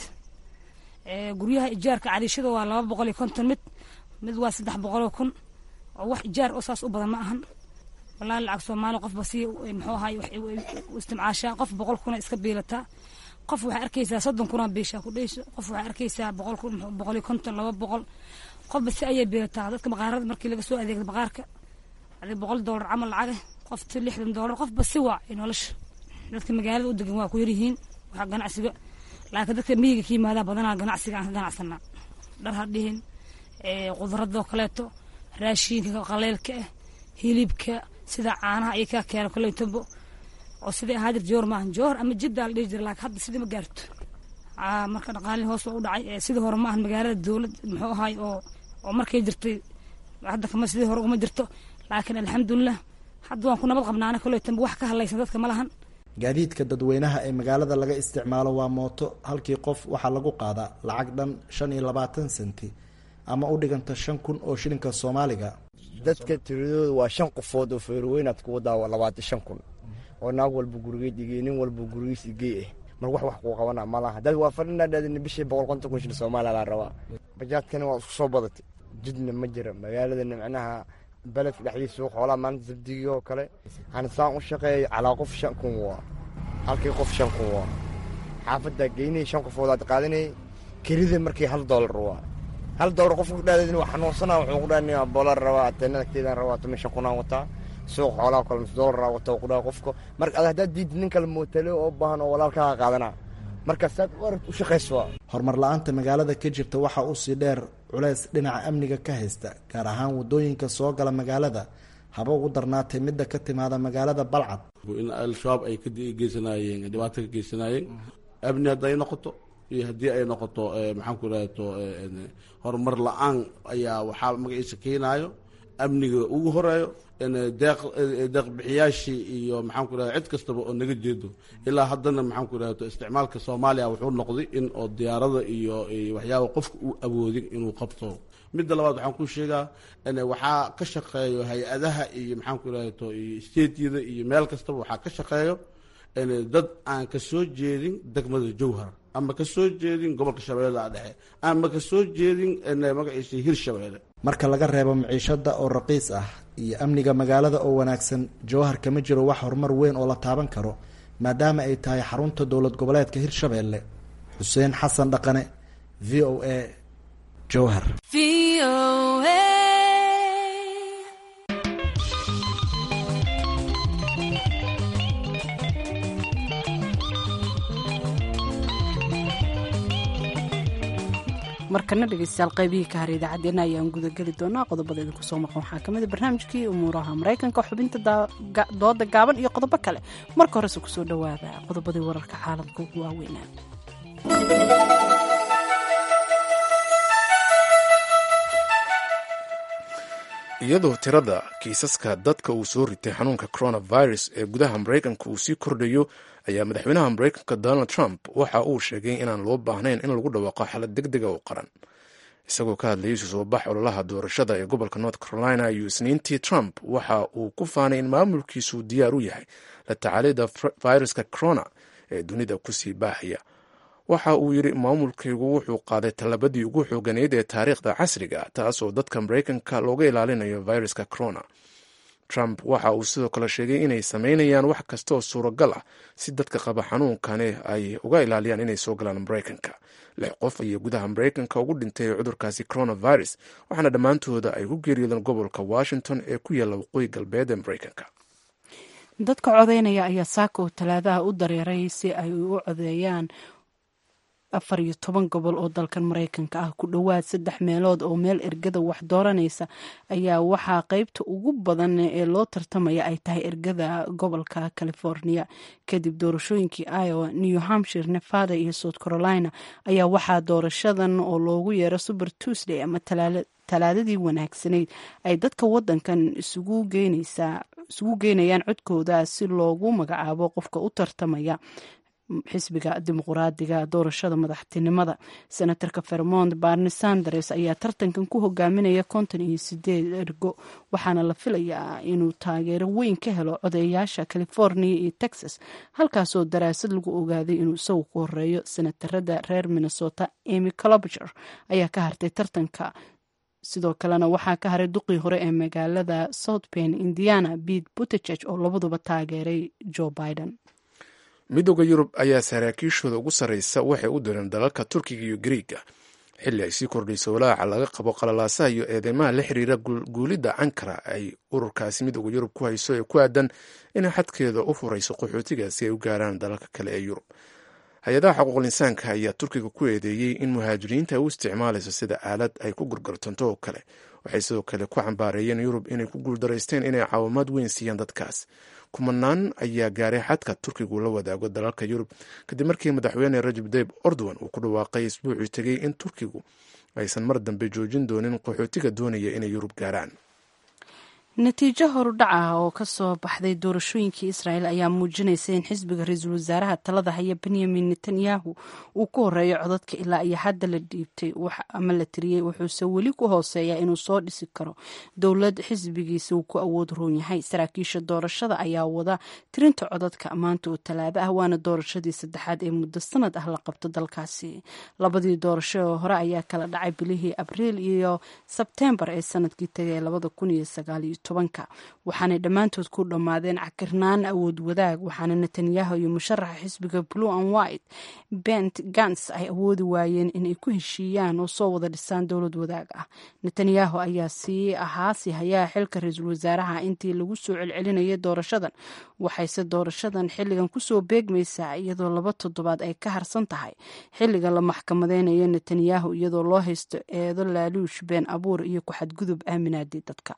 guryaha ijaarka cariishada waa 250 mid waa 300 kun oo wax ijaar oo saas u badan ma ahan wallahi lacag soomaali qof basi muxuu ahay wax isticmaashaa qof 100 kun iska biilata qof waxa arkaysaa 30 kun biisha ku dhayso qof waxa arkaysaa 100 kun 150 200 qof basi ayay biilataa dadka maqaarada markii laga soo adeegay maqaarka $100 camal lacag qof $60 qof basi waa nolosha dadka magaalada u degan waa ku yar yihiin waxa ganacsiga laakiin dadka miyiga ka yimaada badanaa ganacsiga aan ka ganacsanaa dhar hadhiin qudrado kaleeto raashinka qaleelka hilibka sida caanaha ay ka keenay kale tanbo oo sida haadir joor maahan joor ama jidda la dhigi jiray laakiin hadda sidii ma gaarto marka dhaqaalihi hoos u dhacay sidii hore maahan magaalada dawlad muxuu ahay oo markay jirtay hadda kama sidii hore uma jirto laakiin alxamdulillah hadda waan ku nabad qabnaana kale tanbo wax ka halaysan dadka ma lahan gaadiidka dadweynaha ee magaalada laga isticmaalo waa mooto halkii qof waxaa lagu qaadaa lacag dhan 25 senti ama u dhiganta 5 kun oo shilinka Soomaaliga dadka tiradooda waa 5 qofood oo feerweynaad ku wadaa 25 kun oo naag walba gurigeed dhigay nin walba gurigiisa geey mar wax ku qabana malaha dad waa fadhina dadina bishii 150 kun shilin Soomaaliya la rabaa bajaadkana waa isku soo badatay jidna ma jira magaalada macnaha baladka dhaxdiisa xoolaha maanta sabdiga oo kale aan saan u shaqeeyay calaa qof 5 kun waa halkii qof 5 kun waa xaafadda geynay 5 qofood aad qaadanay kirida markii $1 waa $1 qof ku dhaadeen wax xanuunsanaa wuxuu ku dhaanay $1 rabaa tanadkeedan rabaa 15 kun aan wataa suuq xoolaha kale $1 wataa ku dhaa qofka marka aad diid nin kale mootale oo baahan oo walaalka qaadana marka saad u shaqeyso horumar la'aanta magaalada ka jirta waxa uu si dheer culays dhinaca amniga ka haysta gaar ahaan wadooyinka soo gala magaalada haba ugu darnaatay midda ka timaada magaalada Balcad in al-shabaab ay ka geysanayeen dhibaato ka geysanayeen amni haday noqoto iyo hadii ay noqoto maxaan ku raadto horumar la'aan ayaa waxa magaciisa keenayo amniga ugu horeeyo deeq bixiyaashii iyo maxaan ku raadto cid kastaba oo naga jeedo ilaa haddana maxaan ku raadto isticmaalka Soomaaliya wuxuu noqday in oo diyaarada iyo waxyaabo qofka uu awoodin inuu qabto midda labaad waxaan ku sheegaa in waxa ka shaqeeyo hay'adaha iyo maxaan ku raadto state-yada iyo meel kastaba waxa ka shaqeeyo in dad aan ka soo jeedin degmada Jowhar ama ka soo jeedin gobolka Shabeellaha Dhexe ama ka soo jeedin magaciisa Hirshabeelle marka laga reebo maciishada oo raqiis ah iyo amniga magaalada oo wanaagsan Jowhar kama jiro wax horumar weyn oo la taaban karo maadaama ay tahay xarunta dowlad goboleedka Hirshabeelle Xuseen Xasan Dhaqane VOA Jowhar markana dhegeystayaal qaybihii ka har idaacaddeenna ayaan gudageli doonaa qodobada idinku soo maqan waxaa ka mid a barnaamijkii umuuraha maraykanka xubinta dooda gaaban iyo qodobo kale marka horese kusoo dhowaada qodobadii wararka caalamka ugu waaweynaa iyadoo tirada kiisaska dadka uu soo ritay xanuunka coronavirus ee gudaha maraykanka uu sii kordhayo ayaa madaxweynaha maraykanka donald trump waxa uu sheegay inaan loo baahnayn in lagu dhawaaqo xaalad deg dega oo qaran isagoo ka hadlayay isu soo bax ololaha doorashada ee gobolka north carolina iyo isniintii trump waxa uu ku faanay in maamulkiisu diyaar u yahay la tacaalida viruska corona ee dunida kusii baahaya waxa uu yidhi maamulkaygu wuxuu qaaday tallabadii ugu xooganeyd ee taariikhda casriga taas oo dadka maraykanka looga ilaalinayo viruska corona. Trump waxa uu sidoo kale sheegay inay sameynayaan wax kasta oo suuragal ah si dadka qaba xanuunkani ay uga ilaaliyaan inay soo galaan maraykanka. 6 qof ayaa gudaha maraykanka ugu dhintay cudurkaasi coronavirus, waxaana dhammaantooda ay ku geeriyoodeen gobolka Washington ee ku yaalla waqooyi galbeed ee maraykanka. dadka codeynaya ayaa saako talaadaha u dareeray si ay u codeeyaan 14 gobol oo dalkan maraykanka ah. ku dhowaad 3 meelood oo meel ergada wax dooranaysa ayaa waxaa qaybta ugu badan ee loo tartamaya ay tahay ergada gobolka California. kadib doorashooyinkii Iowa, New Hampshire, Nevada iyo South Carolina ayaa waxaa doorashadan oo loogu yeero Super Tuesday ama talaadadii wanaagsanayd ay dadka wadankan isugu geynayaan codkooda si loogu magacaabo qofka u tartamaya xisbiga dimuqraadiga doorashada madaxtinimada. senatarka Vermont Bernie Sanders ayaa tartankan ku hogaaminaya 58 ergo, waxaana la filayaa inuu taageero weyn ka helo codeeyaasha California iyo Texas, halkaasoo daraasad lagu ogaaday inuu isagu ku horeeyo. senatarada reer Minnesota Amy Klobuchar ayaa ka hartay tartanka, sidoo kalena waxaa ka haray duqii hore ee magaalada South Bend, Indiana, Pete Buttigieg oo labaduba taageeray Joe Biden. midooda Yurub ayaa saraakiishooda ugu sarreysa waxay u direen dalalka Turkiga iyo Greega xilli ay sii kordhayso walaaca laga qabo qalalaasaha iyo eedeymaha la xiriira guulidda Ankara ay ururkaasi midooda Yurub ku hayso ee ku aadan inay xadkeeda u furayso qaxootiga si ay u gaaraan dalalka kale ee Yurub. hay-adaha xuquuqul insaanka ayaa Turkiga ku eedeeyey in muhaajiriinta ay u isticmaalayso sida aalad ay ku gurgurtanto oo kale. waxay sidoo kale ku cambaareeyeen Yurub inay ku guuldaraysteen inay caawimaad weyn siiyaan dadkaas. kumanaan ayaa gaaray xadka Turkigu la wadaago dalalka Yurub kadib markii madaxweyne Recep Tayyip Erdogan uu ku dhawaaqay isbuucii tegay in Turkigu aysan mar dambe joojin doonin qaxootiga doonaya inay Yurub gaaraan. natiijo horudhac ah oo ka soo baxday doorashooyinkii Israel ayaa muujinaysa in xisbiga ra-iisul wasaaraha talada haya Benjamin Netanyahu uu ku horeeyo codadka ilaa iyo hadda la dhiibtay ama la tiriyey, wuxuuse weli ku hooseeyaa inuu soo dhisi karo dowlad xisbigiisa uu ku awood roon yahay. saraakiisha doorashada ayaa wada tirinta codadka maanta oo talaado ah, waana doorashadii saddexaad ee muddo sanad ah la qabto dalkaasi. labadii doorasho hore ayaa kala dhacay bilihii Abriil iyo Sebtembar ee sanadkii tagay 2019, waxaanay dhammaantood ku dhammaadeen cakirnaan awood wadaag, waxaana Netanyahu iyo musharaxa xisbiga Blue and White Benny Gantz ay awoodi waayeen inay ku heshiiyaan oo soo wada dhisaan dowlad wadaag ah. Netanyahu ayaa sii hayaa xilka ra-iisul wasaaraha intii lagu soo celcelinayay doorashadan, waxayse doorashadan xilligan kusoo beegmaysaa iyadoo 2 toddobaad ay ka harsan tahay xilliga la maxkamadeynayo Netanyahu iyadoo loo haysto eedo laaluush, been abuur iyo ku xadgudub aaminaadii dadka.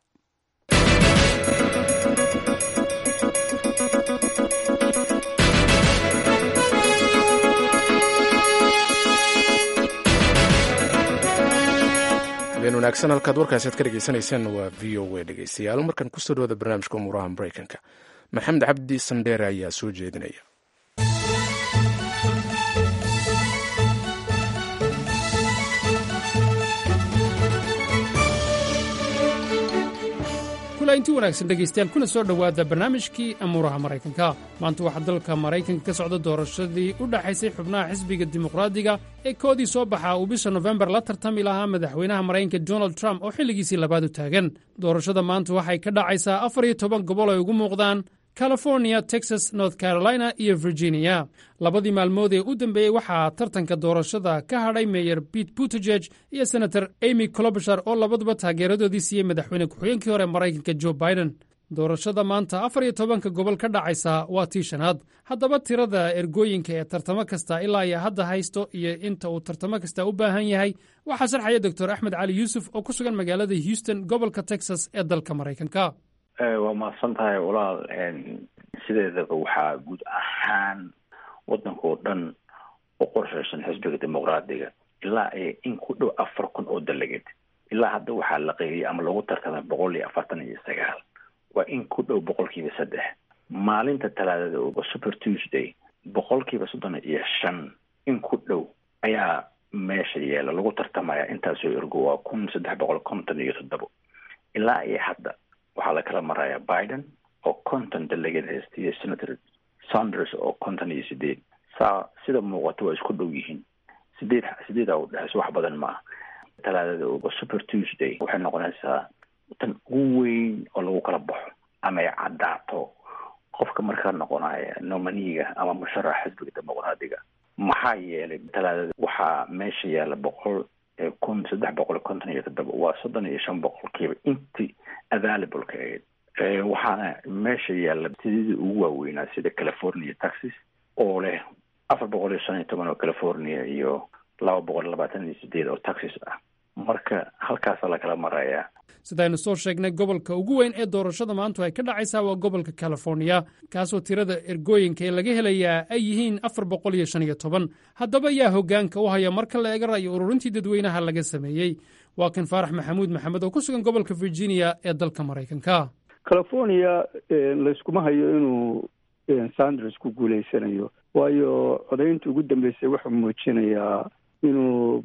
habeen wanaagsan, halkaad warkaasi aad ka dhegaysanaysaan waa VOA dhegeystayaal. markan kusoo dhawaada barnaamijka umuuraha maraykanka. maxamed cabdi sandheere ayaa soo jeedinaya. intii wanaagsan dhegaystayaal, kuna soo dhowaada barnaamijkii amuuraha maraykanka. maanta waxaa dalka maraykanka ka socda doorashadii u dhaxaysay xubnaha xisbiga dimuqraadiga ee koodii soo baxa uu bisha Nofembar la tartami lahaa madaxweynaha maraykanka Donald Trump oo xilligiisii labaad u taagan. doorashada maanta waxay ka dhacaysaa 14 gobol ay ugu muuqdaan California, Texas, North Carolina iyo Virginia. labadii maalmood ee u dambeeyey waxaa tartanka doorashada ka hadhay Mayor Pete Buttigieg iyo Senator Amy Klobuchar oo labaduba taageeradoodii siiyey madaxweyne ku-xigeenkii hore Maraykanka Joe Biden. doorashada maanta 14 gobol ka dhacaysa waa tii shanaad. haddaba tirada ergooyinka ee tartamo kasta ilaa iyo hadda haysto iyo inta uu tartamo kasta u baahan yahay waxaa sharxaya Dr. Axmed Cali Yuusuf oo ku sugan magaalada Houston, gobolka Texas ee dalka Maraykanka. waa mahadsan tahay walaal. sideedaba waxaa guud ahaan waddankao dhan u qorshaysan xisbiga dimuqraadiga ilaa in ku dhow 4,000 oo delegate. ilaa hadda waxaa la qeybiyey ama lagu tartamay 149. waa in ku dhow 3%. maalinta talaadada oo Super Tuesday 35% in ku dhow ayaa meesha yeela lagu tartamaya. intaasoo ergo waa 1357. ilaa iyo hadda waxaa la kala marayaa Biden oo 50 delegate haysta iyo Senator Sanders oo 58. sida muuqato waa isku dhow yihiin sideeda udhexayso wax badan maaha. talaadada super tuesday waxay noqonaysaa tan ugu weyn oo lagu kala baxo ama ay caddaato qofka markaa noqonaya nomaniga ama musharaxa xisbiga dimuqraadiga. maxaa yeelay talaadada waxaa meesha yaala 1,357 waa 35% intii available-ka ahayd. waxaana meesha yaala sidii ugu waaweynaa sida California Texas oo leh 415 oo California iyo 228 oo Texas ah. marka halkaas la kala marayaa. sidaynu soo sheegnay gobolka ugu weyn ee doorashada maanta ay ka dhacaysaa waa gobolka California, kaasoo tirada ergooyinka ee laga helayaa ay yihiin 415. haddaba yaa hoggaanka u haya marka la eega ra'yi ururintii dadweynaha laga sameeyey? waa kan Faarax Maxamuud Maxamed oo ku sugan gobolka Virginia ee dalka Maraykanka. California layskuma hayo inuu Sanders ku guuleysanayo, waayo codaynta ugu dambeysay wuxuu muujinayaa inuu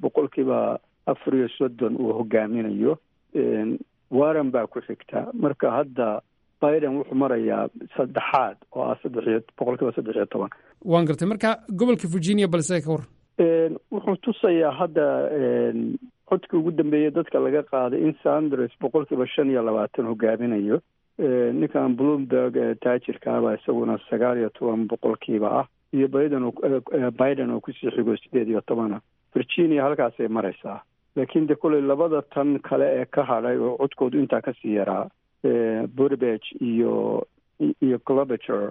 30% uu hogaaminayo. Warren baa ku xigta. marka hadda Biden wuxuu marayaa saddexaad oo ah 13%. waan gartay. marka gobolka Virginia balse ka war wuxuu tusayaa hadda codkii ugu dambeeyay dadka laga qaaday in Sanders 25% hogaaminayo. ninkan Bloomberg taajirka ah isaguna 19% ah iyo Biden oo kusii xigo 18%. Virginia halkaasay maraysaa. laakiin de kulay labada tan kale ee ka hadhay oo codkoodu intaa kasii yaraa Buttigieg iyo Klobuchar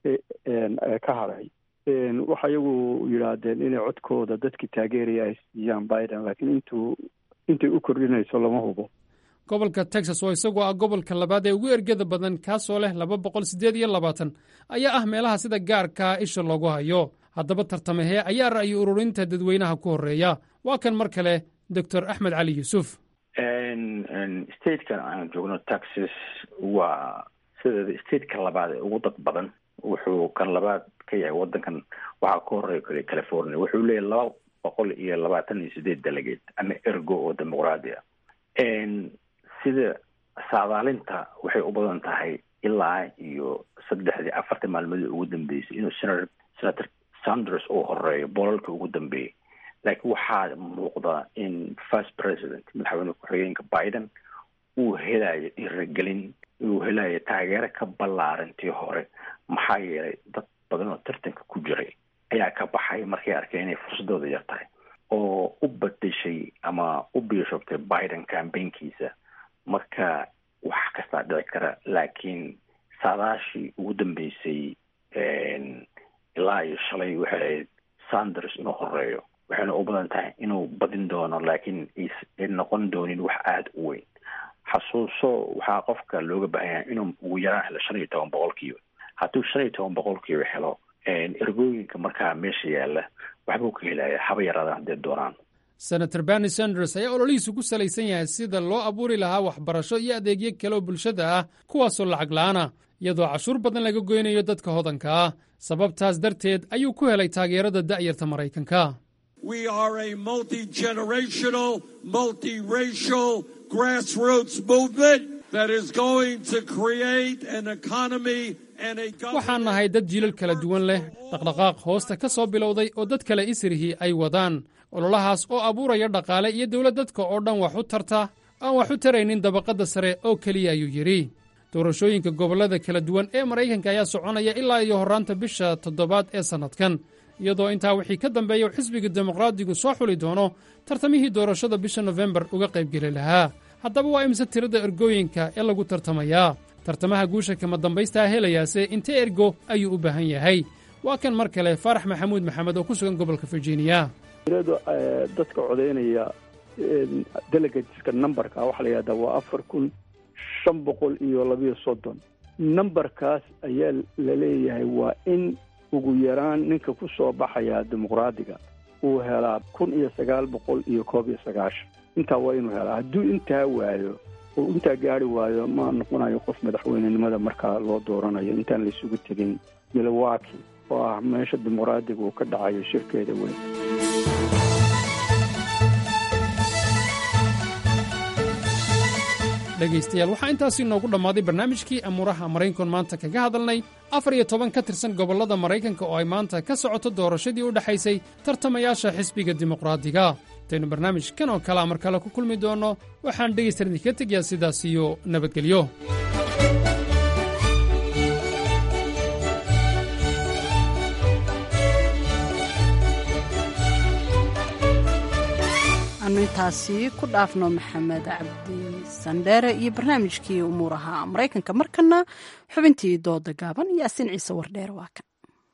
ka hadhay waxa iyagu yidhaahdeen inay codkooda dadkii taageeraya ay siiyaan Biden, laakiin intay u kordhinayso lama hubo. gobolka Texas oo isagoo ah gobolka labaad ee ugu ergada badan kaasoo leh 228 ayaa ah meelaha sida gaarka isha loogu hayo. haddaba tartamahee ayaa ra'yi ururinta dadweynaha ku horeeya? waa kan mar kale Dr. Axmed Cali Yuusuf. statekan aan joogno Texas waa sida stateka labaad ee ugu dad badan. wuxuu kan labaad ka yahay wadankan waxaa ka horeeya California. wuxuu leeyahay 228 delegate ama ergo oo dimuqraadi ah. sida saadaalinta waxay u badan tahay ilaa iyo 3-4 maalmood ugu dambeysay inuu Senator Sanders uu horeeyo boolalka ugu dambeeyay. laakiin waxaa muuqda in Vice President madaxweyne ku-xigeenka Biden uu helayo dhiirigelin, uu helayo taageero ka ballaarantii hore. maxaa yeelay dad badan oo tartanka ku jiray ayaa ka baxay markay arkeen inay fursadooda yar tahay oo u bedeshay ama u biishobtay Biden campaignkiisa. marka wax kastaa dhici kara, laakiin saadaashii ugu dambeysay ilaa iyo shalay waxay ahayd Sanders inuu horeeyo. waxayna u badan tahay inuu badin doono, laakiin ay noqon doonin wax aada u weyn. xasuuso waxaa qofka looga baahan yahay inuu ugu yaraan helo 15%. hadduu 15% helo ergooyinka markaa meesha yaalla waxbuu ka helaya haba yaraadaan haddee doonaan. Senator Bernie Sanders ayaa ololihiisu ku salaysan yahay sida loo abuuri lahaa waxbarasho iyo adeegyo kale oo bulshada ah kuwaasoo lacag la'aana, iyadoo cashuur badan laga goynayo dadka hodanka ah. sababtaas darteed ayuu ku helay taageerada da'yarta Maraykanka. We are a multi-generational, multi-racial, grassroots movement that is going to create an economy and a government. waxaan nahay dad jiilal kala duwan leh, dhaqdhaqaaq hoosta ka soo bilowday oo dad kale isrihii ay wadaan. ololahaas oo abuuraya dhaqaale iyo dawlad dadka oo dhan wax u tarta, aan wax u taraynin dabaqadda sare oo keliya, ayuu yidhi. doorashooyinka gobollada kala duwan ee Maraykanka ayaa soconaya ilaa iyo horraanta bisha 7 ee sannadkan, iyadoo intaa wixii ka dambeeya xisbiga dimuqraadigu soo xuli doono tartamihii doorashada bisha November uga qaybgeli lahaa. haddaba waa imse tirada ergooyinka ee lagu tartamayaa? tartamaha guusha kama dambaystaa helayaase intee ergo ayuu u baahan yahay? waa kan mar kale Faarax Maxamuud Maxamed oo ku sugan gobolka Virginia. tirada dadka codeynaya delegateska numberka waxa la yiraahdaa waa 4,532. numberkaas ayaa la leeyahay waa in ugu yaraan ninka ku soo baxaya dimuqraadiga uu helaa 1991. intaa waa inuu helaa. hadduu intaa waayo oo intaa gaari waayo ma noqonayo qof madaxweynenimada markaa loo dooranayo intaan la isugu tegin Milwaukee oo ah meesha dimuqraadiga uu ka dhacayo shirkeeda weyn. dhegaystayaal waxaa intaasi inoogu dhammaaday barnaamijkii amuuraha maraykankoon maanta kaga hadalnay 14 ka tirsan gobollada maraykanka oo ay maanta ka socoto doorashadii u dhexaysay tartamayaasha xisbiga dimuqraadiga intaynu barnaamijkan oo kalea mar kale ku kulmi doonno waxaan dhegaystayaal idinkaga tegayaa sidaas iyo nabadgelyo. anu intaasi ku dhaafno maxamed cabdi sandheere iyo barnaamijkii umuuraha maraykanka. markana xubintii dooda gaaban yaasiin ciise wardheere waa kan.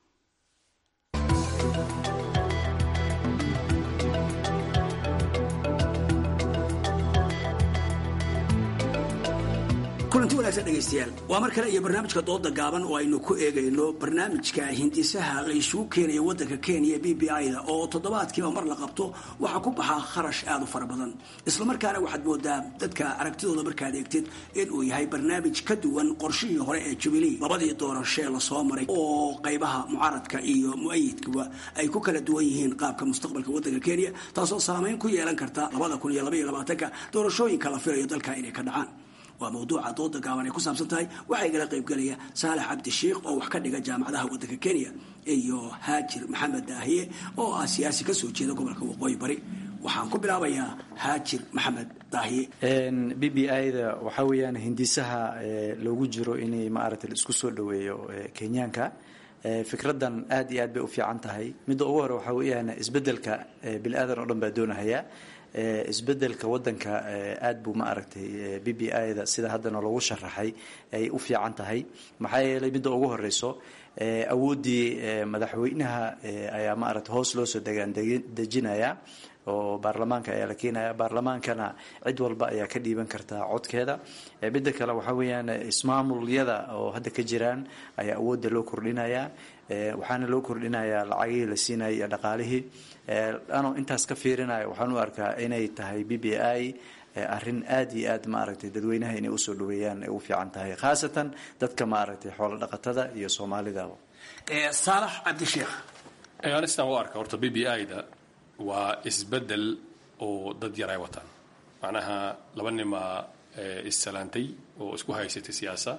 kulanti wanaagsan dhegaystayaal waa mar kale iyo barnaamijka dooda gaaban oo aynu ku eegayno barnaamijka hindisaha la isugu keenaya waddanka Kenya BBI-da oo toddobaadkiiba mar la qabto waxaa ku baxa kharash aad u fara badan isla markaana waxaad moodaa dadka aragtidooda markaad eegtid inuu yahay barnaamij ka duwan qorshihii hore ee Jubilee labadii doorasho la soo maray oo qaybaha mucaaradka iyo mu'ayidkuba ay ku kala duwan yihiin qaabka mustaqbalka waddanka Kenya taasoo saameyn ku yeelan karta 2022 doorashooyinka la filayo dalka inay ka dhacaan. waa mawduuca dooda gaaban ay ku saabsan tahay waxaa igala qayb galaya Saalax Cabdi Sheekh oo wax ka dhiga jaamacadaha waddanka Kenya iyo Haajir Maxamed Daahiye oo ah siyaasi ka soo jeeda gobolka Waqooyi Bari. waxaan ku bilaabayaa Haajir Maxamed Daahiye. BBI-da waxa weeyaan hindisaha loogu jiro inay maaragtay isku soo dhaweeyo Kenyaanka. fikradan aad iyo aad bay u fiican tahay. midda ugu hore waxa weeyaan isbedelka bilaadan oo dhan baa doonaya isbedelka wadanka aad buu ma aragtay BBI-da sida haddana loogu sharaxay ay u fiican tahay maxaa yeelay midda ugu horeyso awoodii madaxweynaha ayaa ma aragtay hoos loo soo dejinaya oo baarlamaanka ayaa la keenaya baarlamaankana cid walba ayaa ka dhiiban kartaa codkeeda. midda kale waxa weeyaan ismaamulyada oo hadda ka jiraan ayaa awoodda loo kordhinaya waxaana loo kordhinayaa lacagihii la siinayay iyo dhaqaalihii anoo intaas ka fiirinayo waxaan u arkaa inay tahay BBI arrin aad iyo aad ma aragtay dadweynaha inay usoo dhaweeyaan ay u fiican tahay khaasatan dadka ma aragtay xoolo dhaqatada iyo Soomaalida. Saalax Cabdi Sheekh anistan u arkaa horta BBI-da waa isbedel oo dad yar ay wataan macnaha laba nima is-salaantay oo isku haysatay siyaasa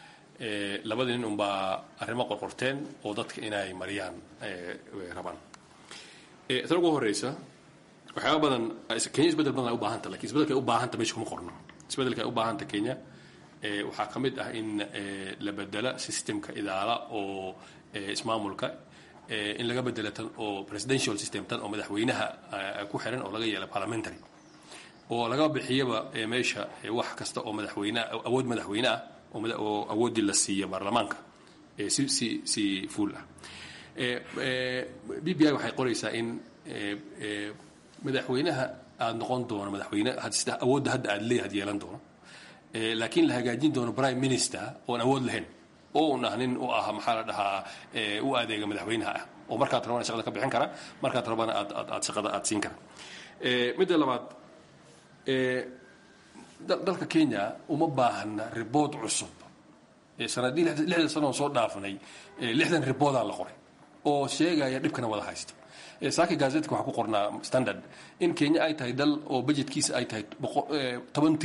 labada nin unbaa arrimo qorqorteen oo dadka inay mariyaan rabaan. tan ugu horeysa waxyaaba badan Kenya isbedel badan ay u baahanta laakiin isbedelka ay u baahanta meesha kuma qorno. isbedelka ay u baahanta Kenya waxaa ka mid ah in la bedela systemka idaala oo ismaamulka in laga bedelo tan oo presidential system tan oo madaxweynaha ku xiran oo laga yeelo parliamentary oo laga bixiyaba meesha wax kasta oo madaxweynaha awood madaxweynaha oo awoodi la siiyo baarlamaanka si full ah. BBI waxay qoraysaa in madaxweynaha aad noqon doono madaxweyne sida awoodda hadda aad leeyahay yeelan doono laakiin la hagaajin doono prime minister oo awood lahayn oo nin u ah maxaa la dhahaa u adeega madaxweynaha ah oo markaad rabana shaqada ka bixin kara markaad rabana aad shaqada aad siin kara. midda labaad dalka Kenya uma baahna report cusub sanadii 6 sano soo dhaafnay 60 report la qoray oo sheegaya dhibkana wada haysto. saaki gazetka waxa ku qornaa standard in Kenya ay tahay dal oo budgetkiisa ay tahay 10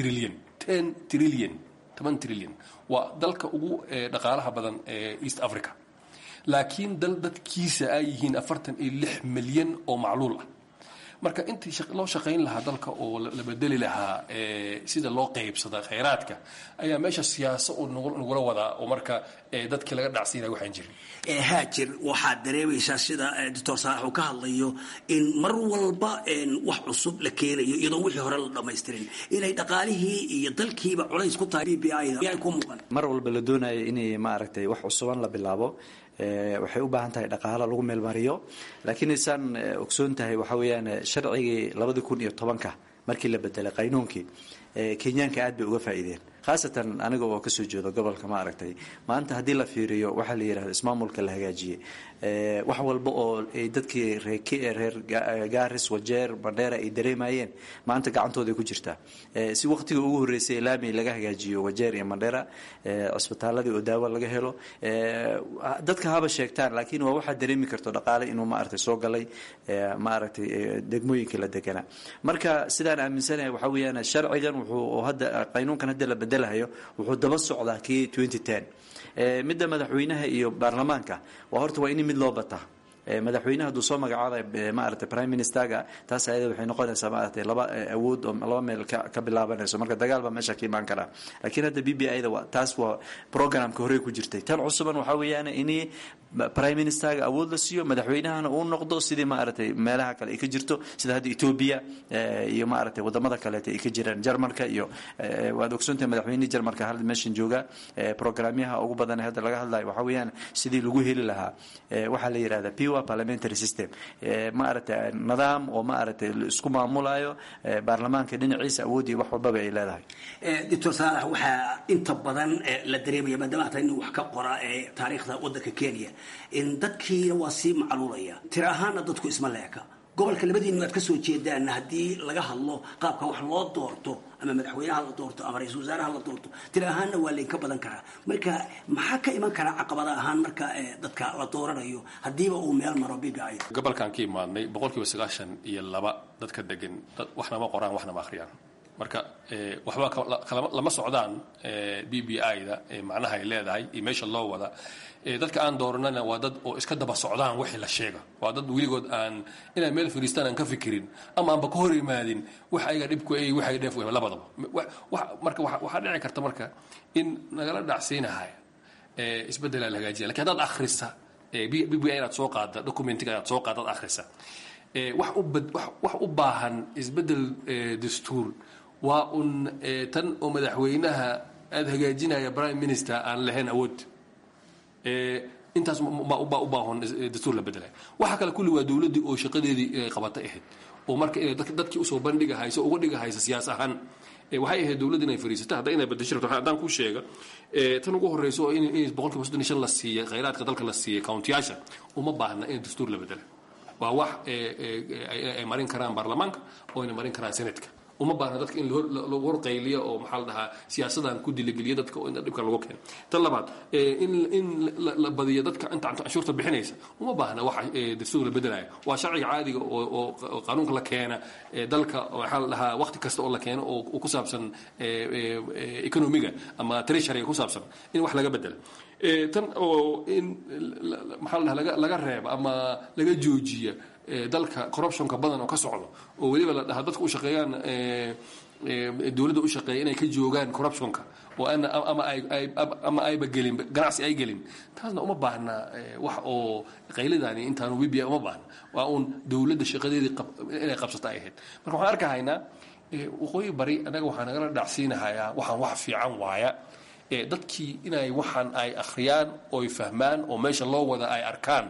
trillion waa dalka ugu dhaqaalaha badan ee East Africa laakiin dadkiisa ay yihiin 46 milyan oo macluul ah. marka intii loo shaqayn lahaa dalka oo la bedeli lahaa sida loo qaybsada kheyraadka ayaa meesha siyaasad oo nagula wadaa oo marka dadkii laga dhacsiinay waxaan jirin. Haajir waxaad dareemaysaa sida Dr. Saalax uu ka hadlayo in mar walba wax cusub la keenayo iyadoo wixii hore la dhammaystirin inay dhaqaalihii iyo dalkiiba culays ku tahay BBI-da ay ku muuqan mar walba la doonayo inay ma aragtay wax cusuban la bilaabo waxay u baahan tahay dhaqaale lagu meel mariyo laakiin isaan ogsoon tahay waxa weeyaan sharcigii 2010 markii la bedelay qaynuunkii Kenyaanka aad bay uga faa'iideen khaasatan aniga oo kasoo jeedo gobolka ma aragtay maanta haddii la fiiriyo waxaa la yidhahda ismaamulka la hagaajiyey wax walba oo ay dadkii reer gaaris wajeer bandheera ay dareemayeen maanta gacantooday ku jirtaa si waqtiga ugu horreysay laami laga hagaajiyo wajeer iyo mandheera cisbitaaladii oo daawo laga helo dadka haba sheegtaan laakiin waa waxaa dareemi karto dhaqaale inuu maaragtay soo galay maaragtay degmooyinkii la deganaa marka sidaan aaminsanahay waxaa weeyaan sharcigan wuxuu hadda qaynuunkan hadda la bedelahayo wuxuu daba socdaa kii 2010 midda madaxweynaha iyo baarlamaanka waa horta waa in mid loo bataa madaxweynaha hadduu soo magacaabay maaragtay prime ministerga taas ayada waxay noqonaysaa maaragtay laba awood oo laba meel ka bilaabanayso marka dagaal baa meesha ka imaan karaa laakiin hadda BBI da taas waa programka hore ku jirtay tan cusuban waxaa weeyaan in prime ministerga awood la siiyo madaxweynahana uu noqdo sidii maaragtay meelaha kale ay ka jirto sida hadda Ethiopia iyo maaragtay wadamada kale ay ka jiraan Jarmalka iyo waad ogsoontahay madaxweynaha Jarmalka hal meeshan jooga programyaha ugu badan hadda laga hadlayo waxaa weeyaan sidii lagu heli lahaa waxa la yiraahdaa pure parliamentary system maaragtay nidaam oo maaragtay isku maamulayo baarlamaanka dhinaciisa awoodii wax walba ay leedahay Dr. Saalax waxa inta badan la dareemaya maadaama inuu wax ka qora taariikhda wadanka Kenya in dadkii waa si macluulaya tiraahana dadku isma leeka gobolka labadiina aad ka soo jeedaan hadii laga hadlo qaabka wax loo doorto ama madaxweynaha la doorto ama ra'iisul wasaaraha la doorto tiraahana waa leen ka badan karaa marka maxaa ka iman kara caqabada ahaan marka dadka la dooranayo hadiiba uu meel maro BBI gobolkan ka imaadnay 92% dadka degan waxna ma qoraan waxna ma akhriyaan marka waxba lama socdaan BBI da macnaha ay leedahay iyo meesha loo wada dadka aan dooranana waa dad oo iska daba socdaan wixii la sheega waa dad weligood aan inay meel fariistaan aan ka fikirin ama aanba ka hor imaadin wax ayaga dhibku ay waxay dheef weyn labadaba marka waxa dhici karta marka in nagala dhacsiinahay isbedel la hagaajiyo laakiin dad akhrisa BBI inaad soo qaada documentiga aad soo qaadad akhrisa wax u baahan isbedel dastuur waa un tan oo madaxweynaha aad hagaajinaya prime minister aan lahayn awood intaas u baahan dastuur la bedelay waxa kale kulli waa dawladii oo shaqadeedii qabatay ahayd oo marka inay dadkii usoo bandhigahayso uga dhigahayso siyaas ahaan waxay ahayd dawladda inay fariisato hadda inay bedesho haddaan ku sheega tan ugu horreyso oo in 35% la siiyay khayraadka dalka la siiyay county-yaasha uma baahna in dastuur la bedelo waa wax ay marin karaan baarlamaanka oo ay marin karaan senatka uma baahna dadka in lagu horqayliyo oo maxaa la dhahaa siyaasadan ku diligeliyo dadka oo in dhibka lagu keeno tan labaad in la badiyo dadka inta canshuurta bixinaysa uma baahna wax dastuur la bedelayo waa sharciga caadiga oo qaanuunka la keena dalka waxaa la dhahaa waqti kasta oo la keeno oo ku saabsan economiga ama treasury ku saabsan in wax laga bedelo tan oo in maxaa la dhahaa laga reebo ama laga joojiyo dalka corruptionka badan oo ka socdo oo waliba la dhahaa dadku u shaqeeyaan dawladda u shaqeeya inay ka joogaan corruptionka oo ama ayba gelin ganacsi ay gelin taasna uma baahna wax oo qaylidaani intaanu BBI uma baahna waa uun dawladda shaqadeedii inay qabsata ay ahayd marka waxaan arkahaynaa waqooyi bari anaga waxaa nagala dhacsiinahayaa waxaan wax fiican waaya dadkii inay waxaan ay akhriyaan oo ay fahmaan oo meesha loo wada ay arkaan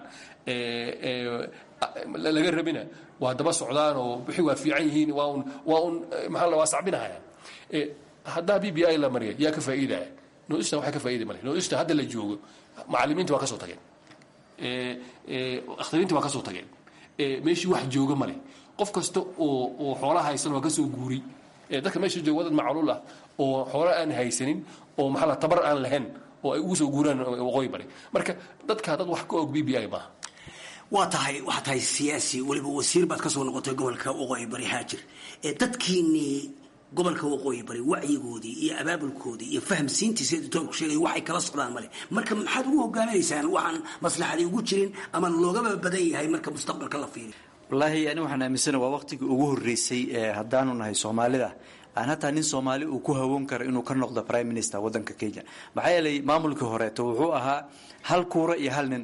laga rabina waa daba socdaan oo wixii waa fiican yihiin waa un maxaa la waa sacbinahayaan haddaa BBI la mariya yaa ka faa'iidaya noodista waxay ka faa'iidi male noodista hadda la joogo macallimiinta waa ka soo tageen akhtariinta waa ka soo tageen meeshii wax jooga male qof kasta oo xoolaha haysan waa ka soo guuri dadka meesha jooga wadad macluul ah oo xoolo aan haysanin oo maxaa la tabar aan lahayn oo ay ugu soo guuraan waqooyi bari marka dadka dad wax ka og BBI maaha waxaa tahay siyaasi waliba wasiir baad ka soo noqotay gobolka waqooyi bari haajir dadkiinii gobolka waqooyi bari wacyigoodii iyo abaabulkoodii iyo fahamsiintiisa doctorku sheegay waxay kala socdaan male marka maxaad ugu hogaaminaysaan waxaan maslaxadii ugu jirin ama loogaba badan yahay marka mustaqbalka la fiiriyo wallaahi ani waxaan aaminsanahay waa waqtigii ugu horreysay haddaanu nahay soomaalida aan hataa nin Soomaali uu ku hawoon karo inuu ka noqdo prime minister wadanka Kenya maxaa yeelay maamulkii horeeto wuxuu ahaa hal kuura iyo hal nin ah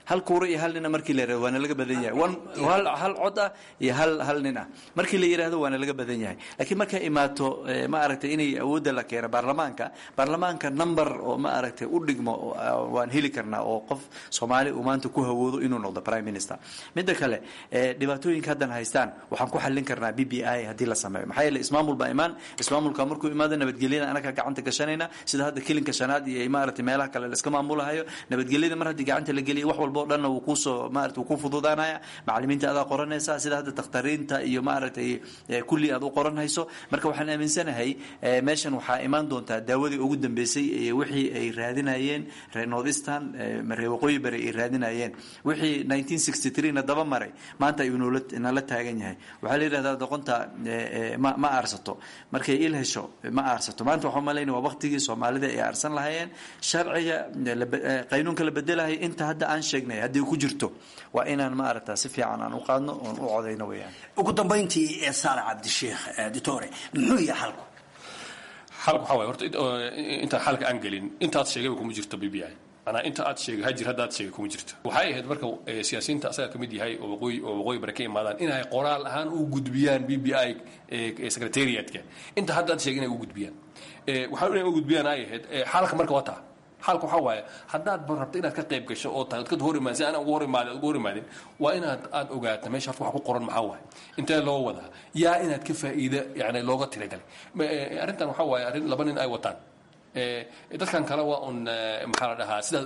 hal kuura iyo hal nina markii la yirahdo waana laga badan yahay hal cod ah iyo hal nin ah markii la yiraahdo waana laga badan yahay laakiin markay imaato ma aragtay inay awoodda la keeno baarlamaanka number oo ma aragtay u dhigmo waan heli karnaa oo qof Soomaali uu maanta ku hawoodo inuu noqdo prime minister midda kale dhibaatooyinka haddan haystaan waxaan ku xallin karnaa BBI haddii la sameeyo maxaa yeelay ismaamulka markuu imaado nabadgelyada anaga gacanta gashanayna sida hadda kilinka shanaad iyo ma aragtay meelaha kale la iska maamulahayo nabadgelyada mar haddii gacanta la geliyo wax walba oo dhan uu ku fududaanaya macallimiinta aad qoranaysa sida hadda takhtariinta iyo ma aragtay kulli aad u qoranayso marka waxaan aaminsanahay meeshan waxaa imaan doontaa daawadii ugu dambeysay ee wixii ay raadinayeen reer Northeastern maree waqooyi bari ay raadinayeen wixii 1963 na daba maray maanta ayuu nala taagan yahay waxaa la yiraahdaa doqonta ma aarsato markay il hesho ma aarsato maanta waxaan maleynaa waa waqtigii Soomaalida ay aarsan lahaayeen sharciga qaynuunka la bedelahay inta hadda aan sheegnay haddii ku jirto waa inaan ma aragtaa si fiican aan u qaadno oo u codeyno weeyaan ugu dambeyntii Saale Cabdisheekh Ditore muxuu yahay xalku waxa way horta inta xalka aan gelin intaad sheegay kuma jirto BBI ana inta aad sheegay hajir haddaad sheegay kuma jirto waxay ahayd marka siyaasiyiinta asaga kamid yahay oo waqooyi baraka imaadaan inay qoraal ahaan u gudbiyaan BBI secretariatka inta haddaad sheegay inay u gudbiyaan waxa inay u gudbiyaan ay ahayd xalka marka wata xalku waxa waaye haddaad rabto inaad ka qayb gasho oo taad ka hor imaadin ana ugu hor imaadin waa inaad aad ogaato meesha wax ku qoran maxaa waaye intee loo wadaa yaa inaad ka faa'iido yani looga tiragalay arrintan waxa waaye arrin laba nin ay wataan dadkan kale waa un maxaa la dhahaa sida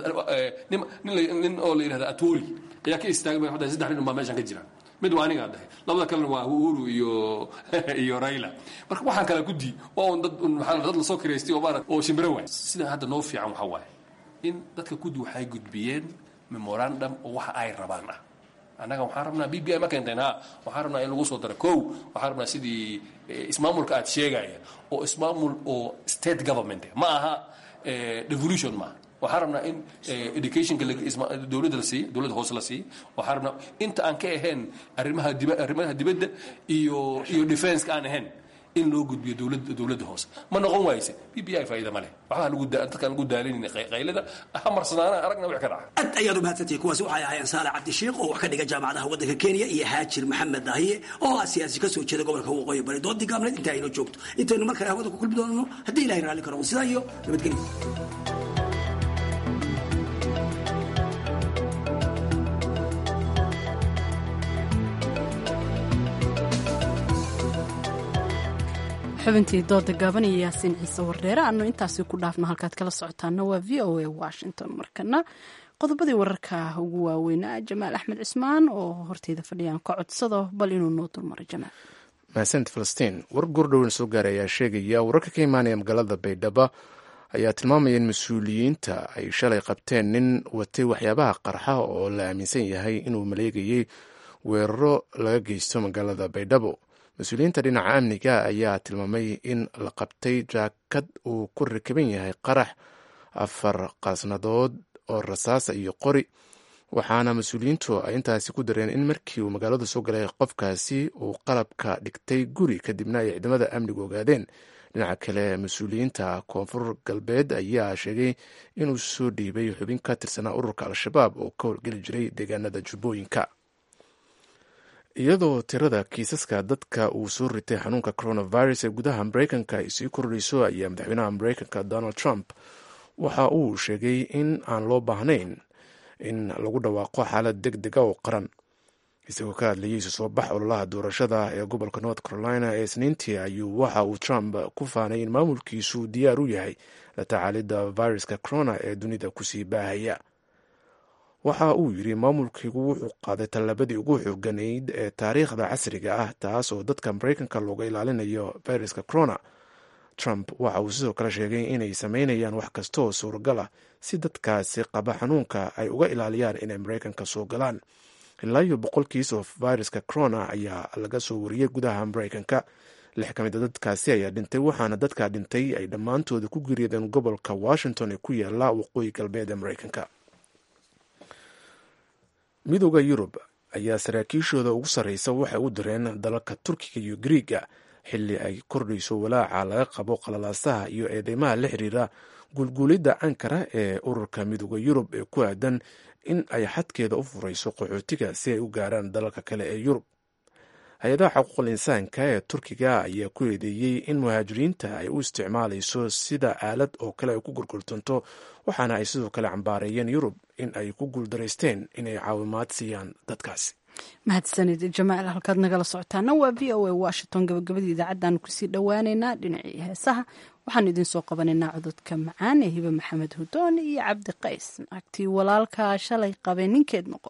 nin oo la yiraahdo Atwoli ayaa ka istaagay waxa saddex nin ma meeshan ka jiraan mid waa aniga dhahay labada kalena waa Uhuru iyo Raila marka waxaan kala gudi waa un dad la soo kireystay oo shimbiro waay sida hadda noo fiican waxa waaye in dadka gudi waxay gudbiyeen memorandum oo waxa ay rabaan anaga waxaan rabnaa BBI ma keentayna waxaan rabnaa in lagu soo daro waxaan rabnaa sidii ismaamulka aad sheegaya oo ismaamul oo state government ma aha devolution ma waxaan rabnaa in educationka dowladda hoose la siiyo waxaan rabnaa inta aan ka ahayn arrimaha dibadda iyo defense aan ahayn in loo gudbiyo dowladda hoose ma noqon waayse BBI faa'iido ma leh dadkaan ugu daalinayna qaylada hamarsanaana aragna wax ka dhaca aad ayaad u mahadsantihiin kuwaasi waxay ahaayeen Saale Cabdisheekh oo wax ka dhiga jaamacadaha waddanka Kenya iyo Haajir Maxamed Dahiye oo siyaasi ka soo jeeda gobolka waqooyi bari doodii gaabneed inta aynu joogto intaynu mar kale hawada ku kulmi doono haddii Ilaahay raali karo sidaa iyo nabadgelyo xubintii dooda gaaban iyo Yaasiin Ciise Wareere aanu intaasi ku dhaafno halkaad kala socotaana waa VOA Washington markana qodobadii wararka ugu waaweynaa Jamaal Axmed Cismaan oo horteeda fadhiyaan ka codsado bal inuu noo dulmaro Jamaal mahadsanid Falastiin war gurdhown soo gaaray ayaa sheegaya wararka ka imaanaya magaalada Baydhabo ayaa tilmaamaya in mas-uuliyiinta ay shalay qabteen nin watay waxyaabaha qarxa oo la aaminsan yahay inuu maleegayay weeraro laga geysto magaalada Baydhabo mas-uuliyiinta dhinaca amniga ayaa tilmaamay in la qabtay jaakad uu ku rakaban yahay qarax 4 qaasnadood oo rasaasa iyo qori waxaana mas-uuliyiintu ay intaasi ku dareen in markii uu magaalada soo galay qofkaasi uu qalabka dhigtay guri kadibna ay ciidamada amnigu ogaadeen dhinaca kale mas-uuliyiinta koonfur galbeed ayaa sheegay inuu soo dhiibay xubin ka tirsanaa ururka al-shabaab oo ka howlgeli jiray deegaanada jubbooyinka iyadoo tirada kiisaska dadka uu soo ritay xanuunka coronavirus ee gudaha mareykanka ay sii kordhayso ayaa madaxweynaha mareykanka Donald Trump waxa uu sheegay in aan loo baahnayn in lagu dhawaaqo xaalad degdega oo qaran isagoo ka hadlayay soo bax ololaha doorashada ee gobolka North Carolina ee Isniintii ayuu waxa uu Trump ku faanay in maamulkiisu diyaar u yahay la tacaalidda viruska corona ee dunida kusii baahaya waxa uu yiri maamulkiigu wuxuu qaaday tallaabadii ugu xooganayd ee taariikhda casriga ah taas oo dadka Mareykanka looga ilaalinayo viruska corona Trump waxa uu sidoo kale sheegay inay sameynayaan wax kasta oo suuragal ah si dadkaasi qaba xanuunka ay uga ilaaliyaan inay Mareykanka soo galaan ilaa iyo 100 kiis oo viruska corona ayaa laga soo wariyay gudaha Mareykanka 6 ka mid ah dadkaasi ayaa dhintay waxaana dadka dhintay ay dhammaantood ku geeriyoodeen gobolka Washington ee ku yaala waqooyi galbeed ee Mareykanka midowga Yurub ayaa saraakiishooda ugu sareysa waxay u direen dalalka Turkiga iyo Greega xilli ay kordhayso walaaca laga qabo qalalaasaha iyo eedeymaha la xiriira gulgulida Ankara ee ururka midowga Yurub ee ku aadan in ay xadkeeda u furayso qaxootiga si ay u gaaraan dalalka kale ee yurub. hay-adaha xuquuqul insaanka ee turkiga ayaa ku eedeeyey in muhaajiriinta ay u isticmaalayso sida aalad oo kale ay ku gurgurtanto, waxaana ay sidoo kale cambaareeyeen yurub in ay ku guuldaraysteen inay caawimaad siiyaan dadkaasi. mahadsanid jamaal. halkaad nagala socotaana waa v o a washington. gabagabadii idaacaddaanu kusii dhowaaneynaa dhinacii heesaha. waxaan idin soo qabanaynaa cododka macaan ee hibe maxamed hudoon iyo cabdi qays. naagtii walaalkaa shalay qabee ninkeed noqo.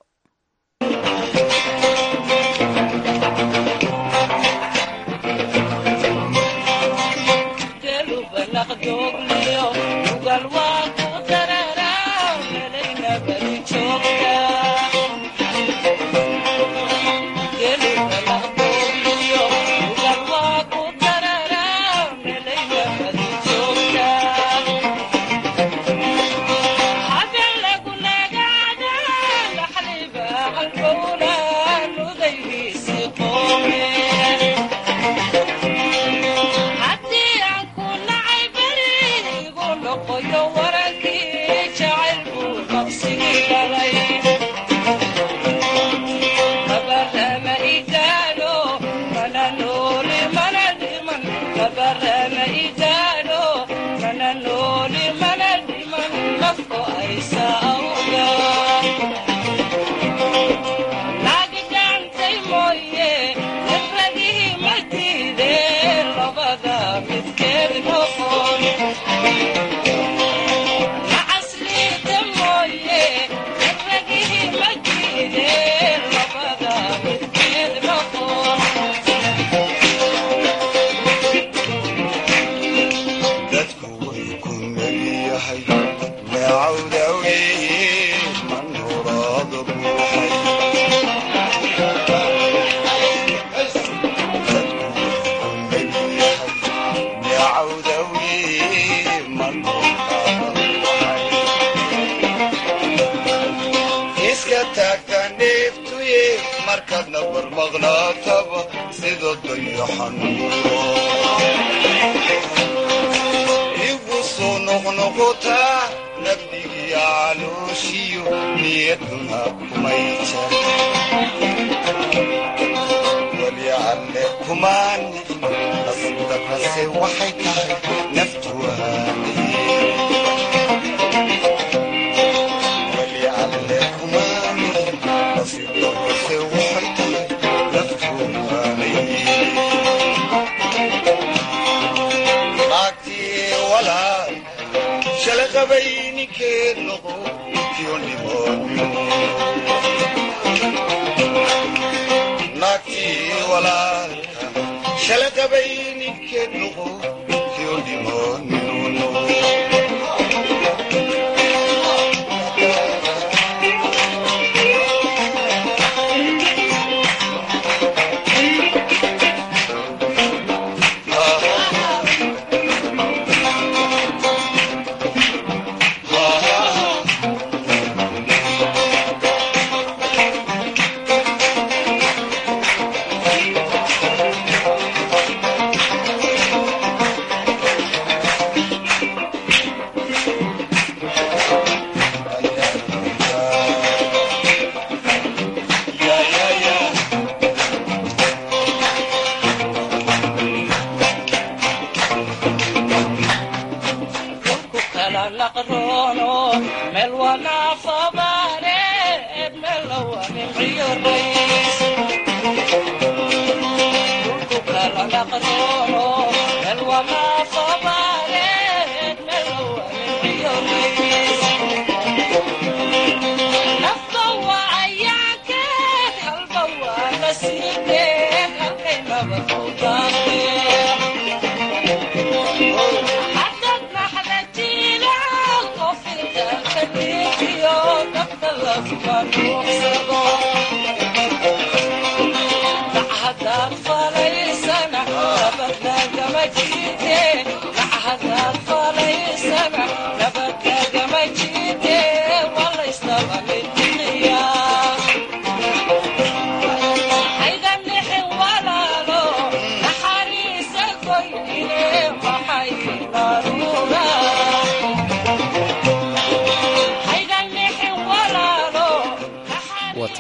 Nabadgaaga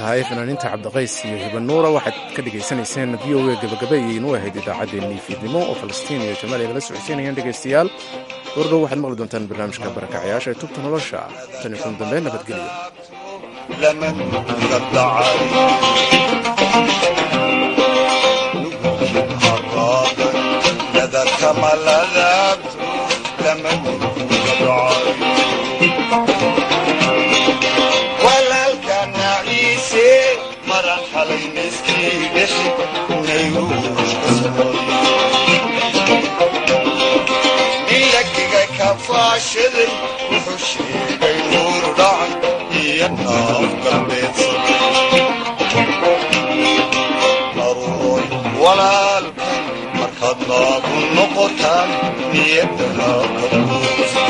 tahay fanaaniinta cabdiqays iyo hibanuura waxaad ka dhegaysanayseen v o a gabagabeeyay inuu ahayd idaacaddeenii fiidnimo oo falastiin iyo jamaal ay nala socodsiinayaan dhegaystayaal goordhow waxaad maqli doontaan barnaamijka barakacayaasha ee tubta nolosha tan iyo kun dambe nabadgelyo milagiga kafaashaday wuxuu sheegay nuur dhacay iyo naaf galbeedsaday walaalkan markaad naagu noqotaan niyadana ka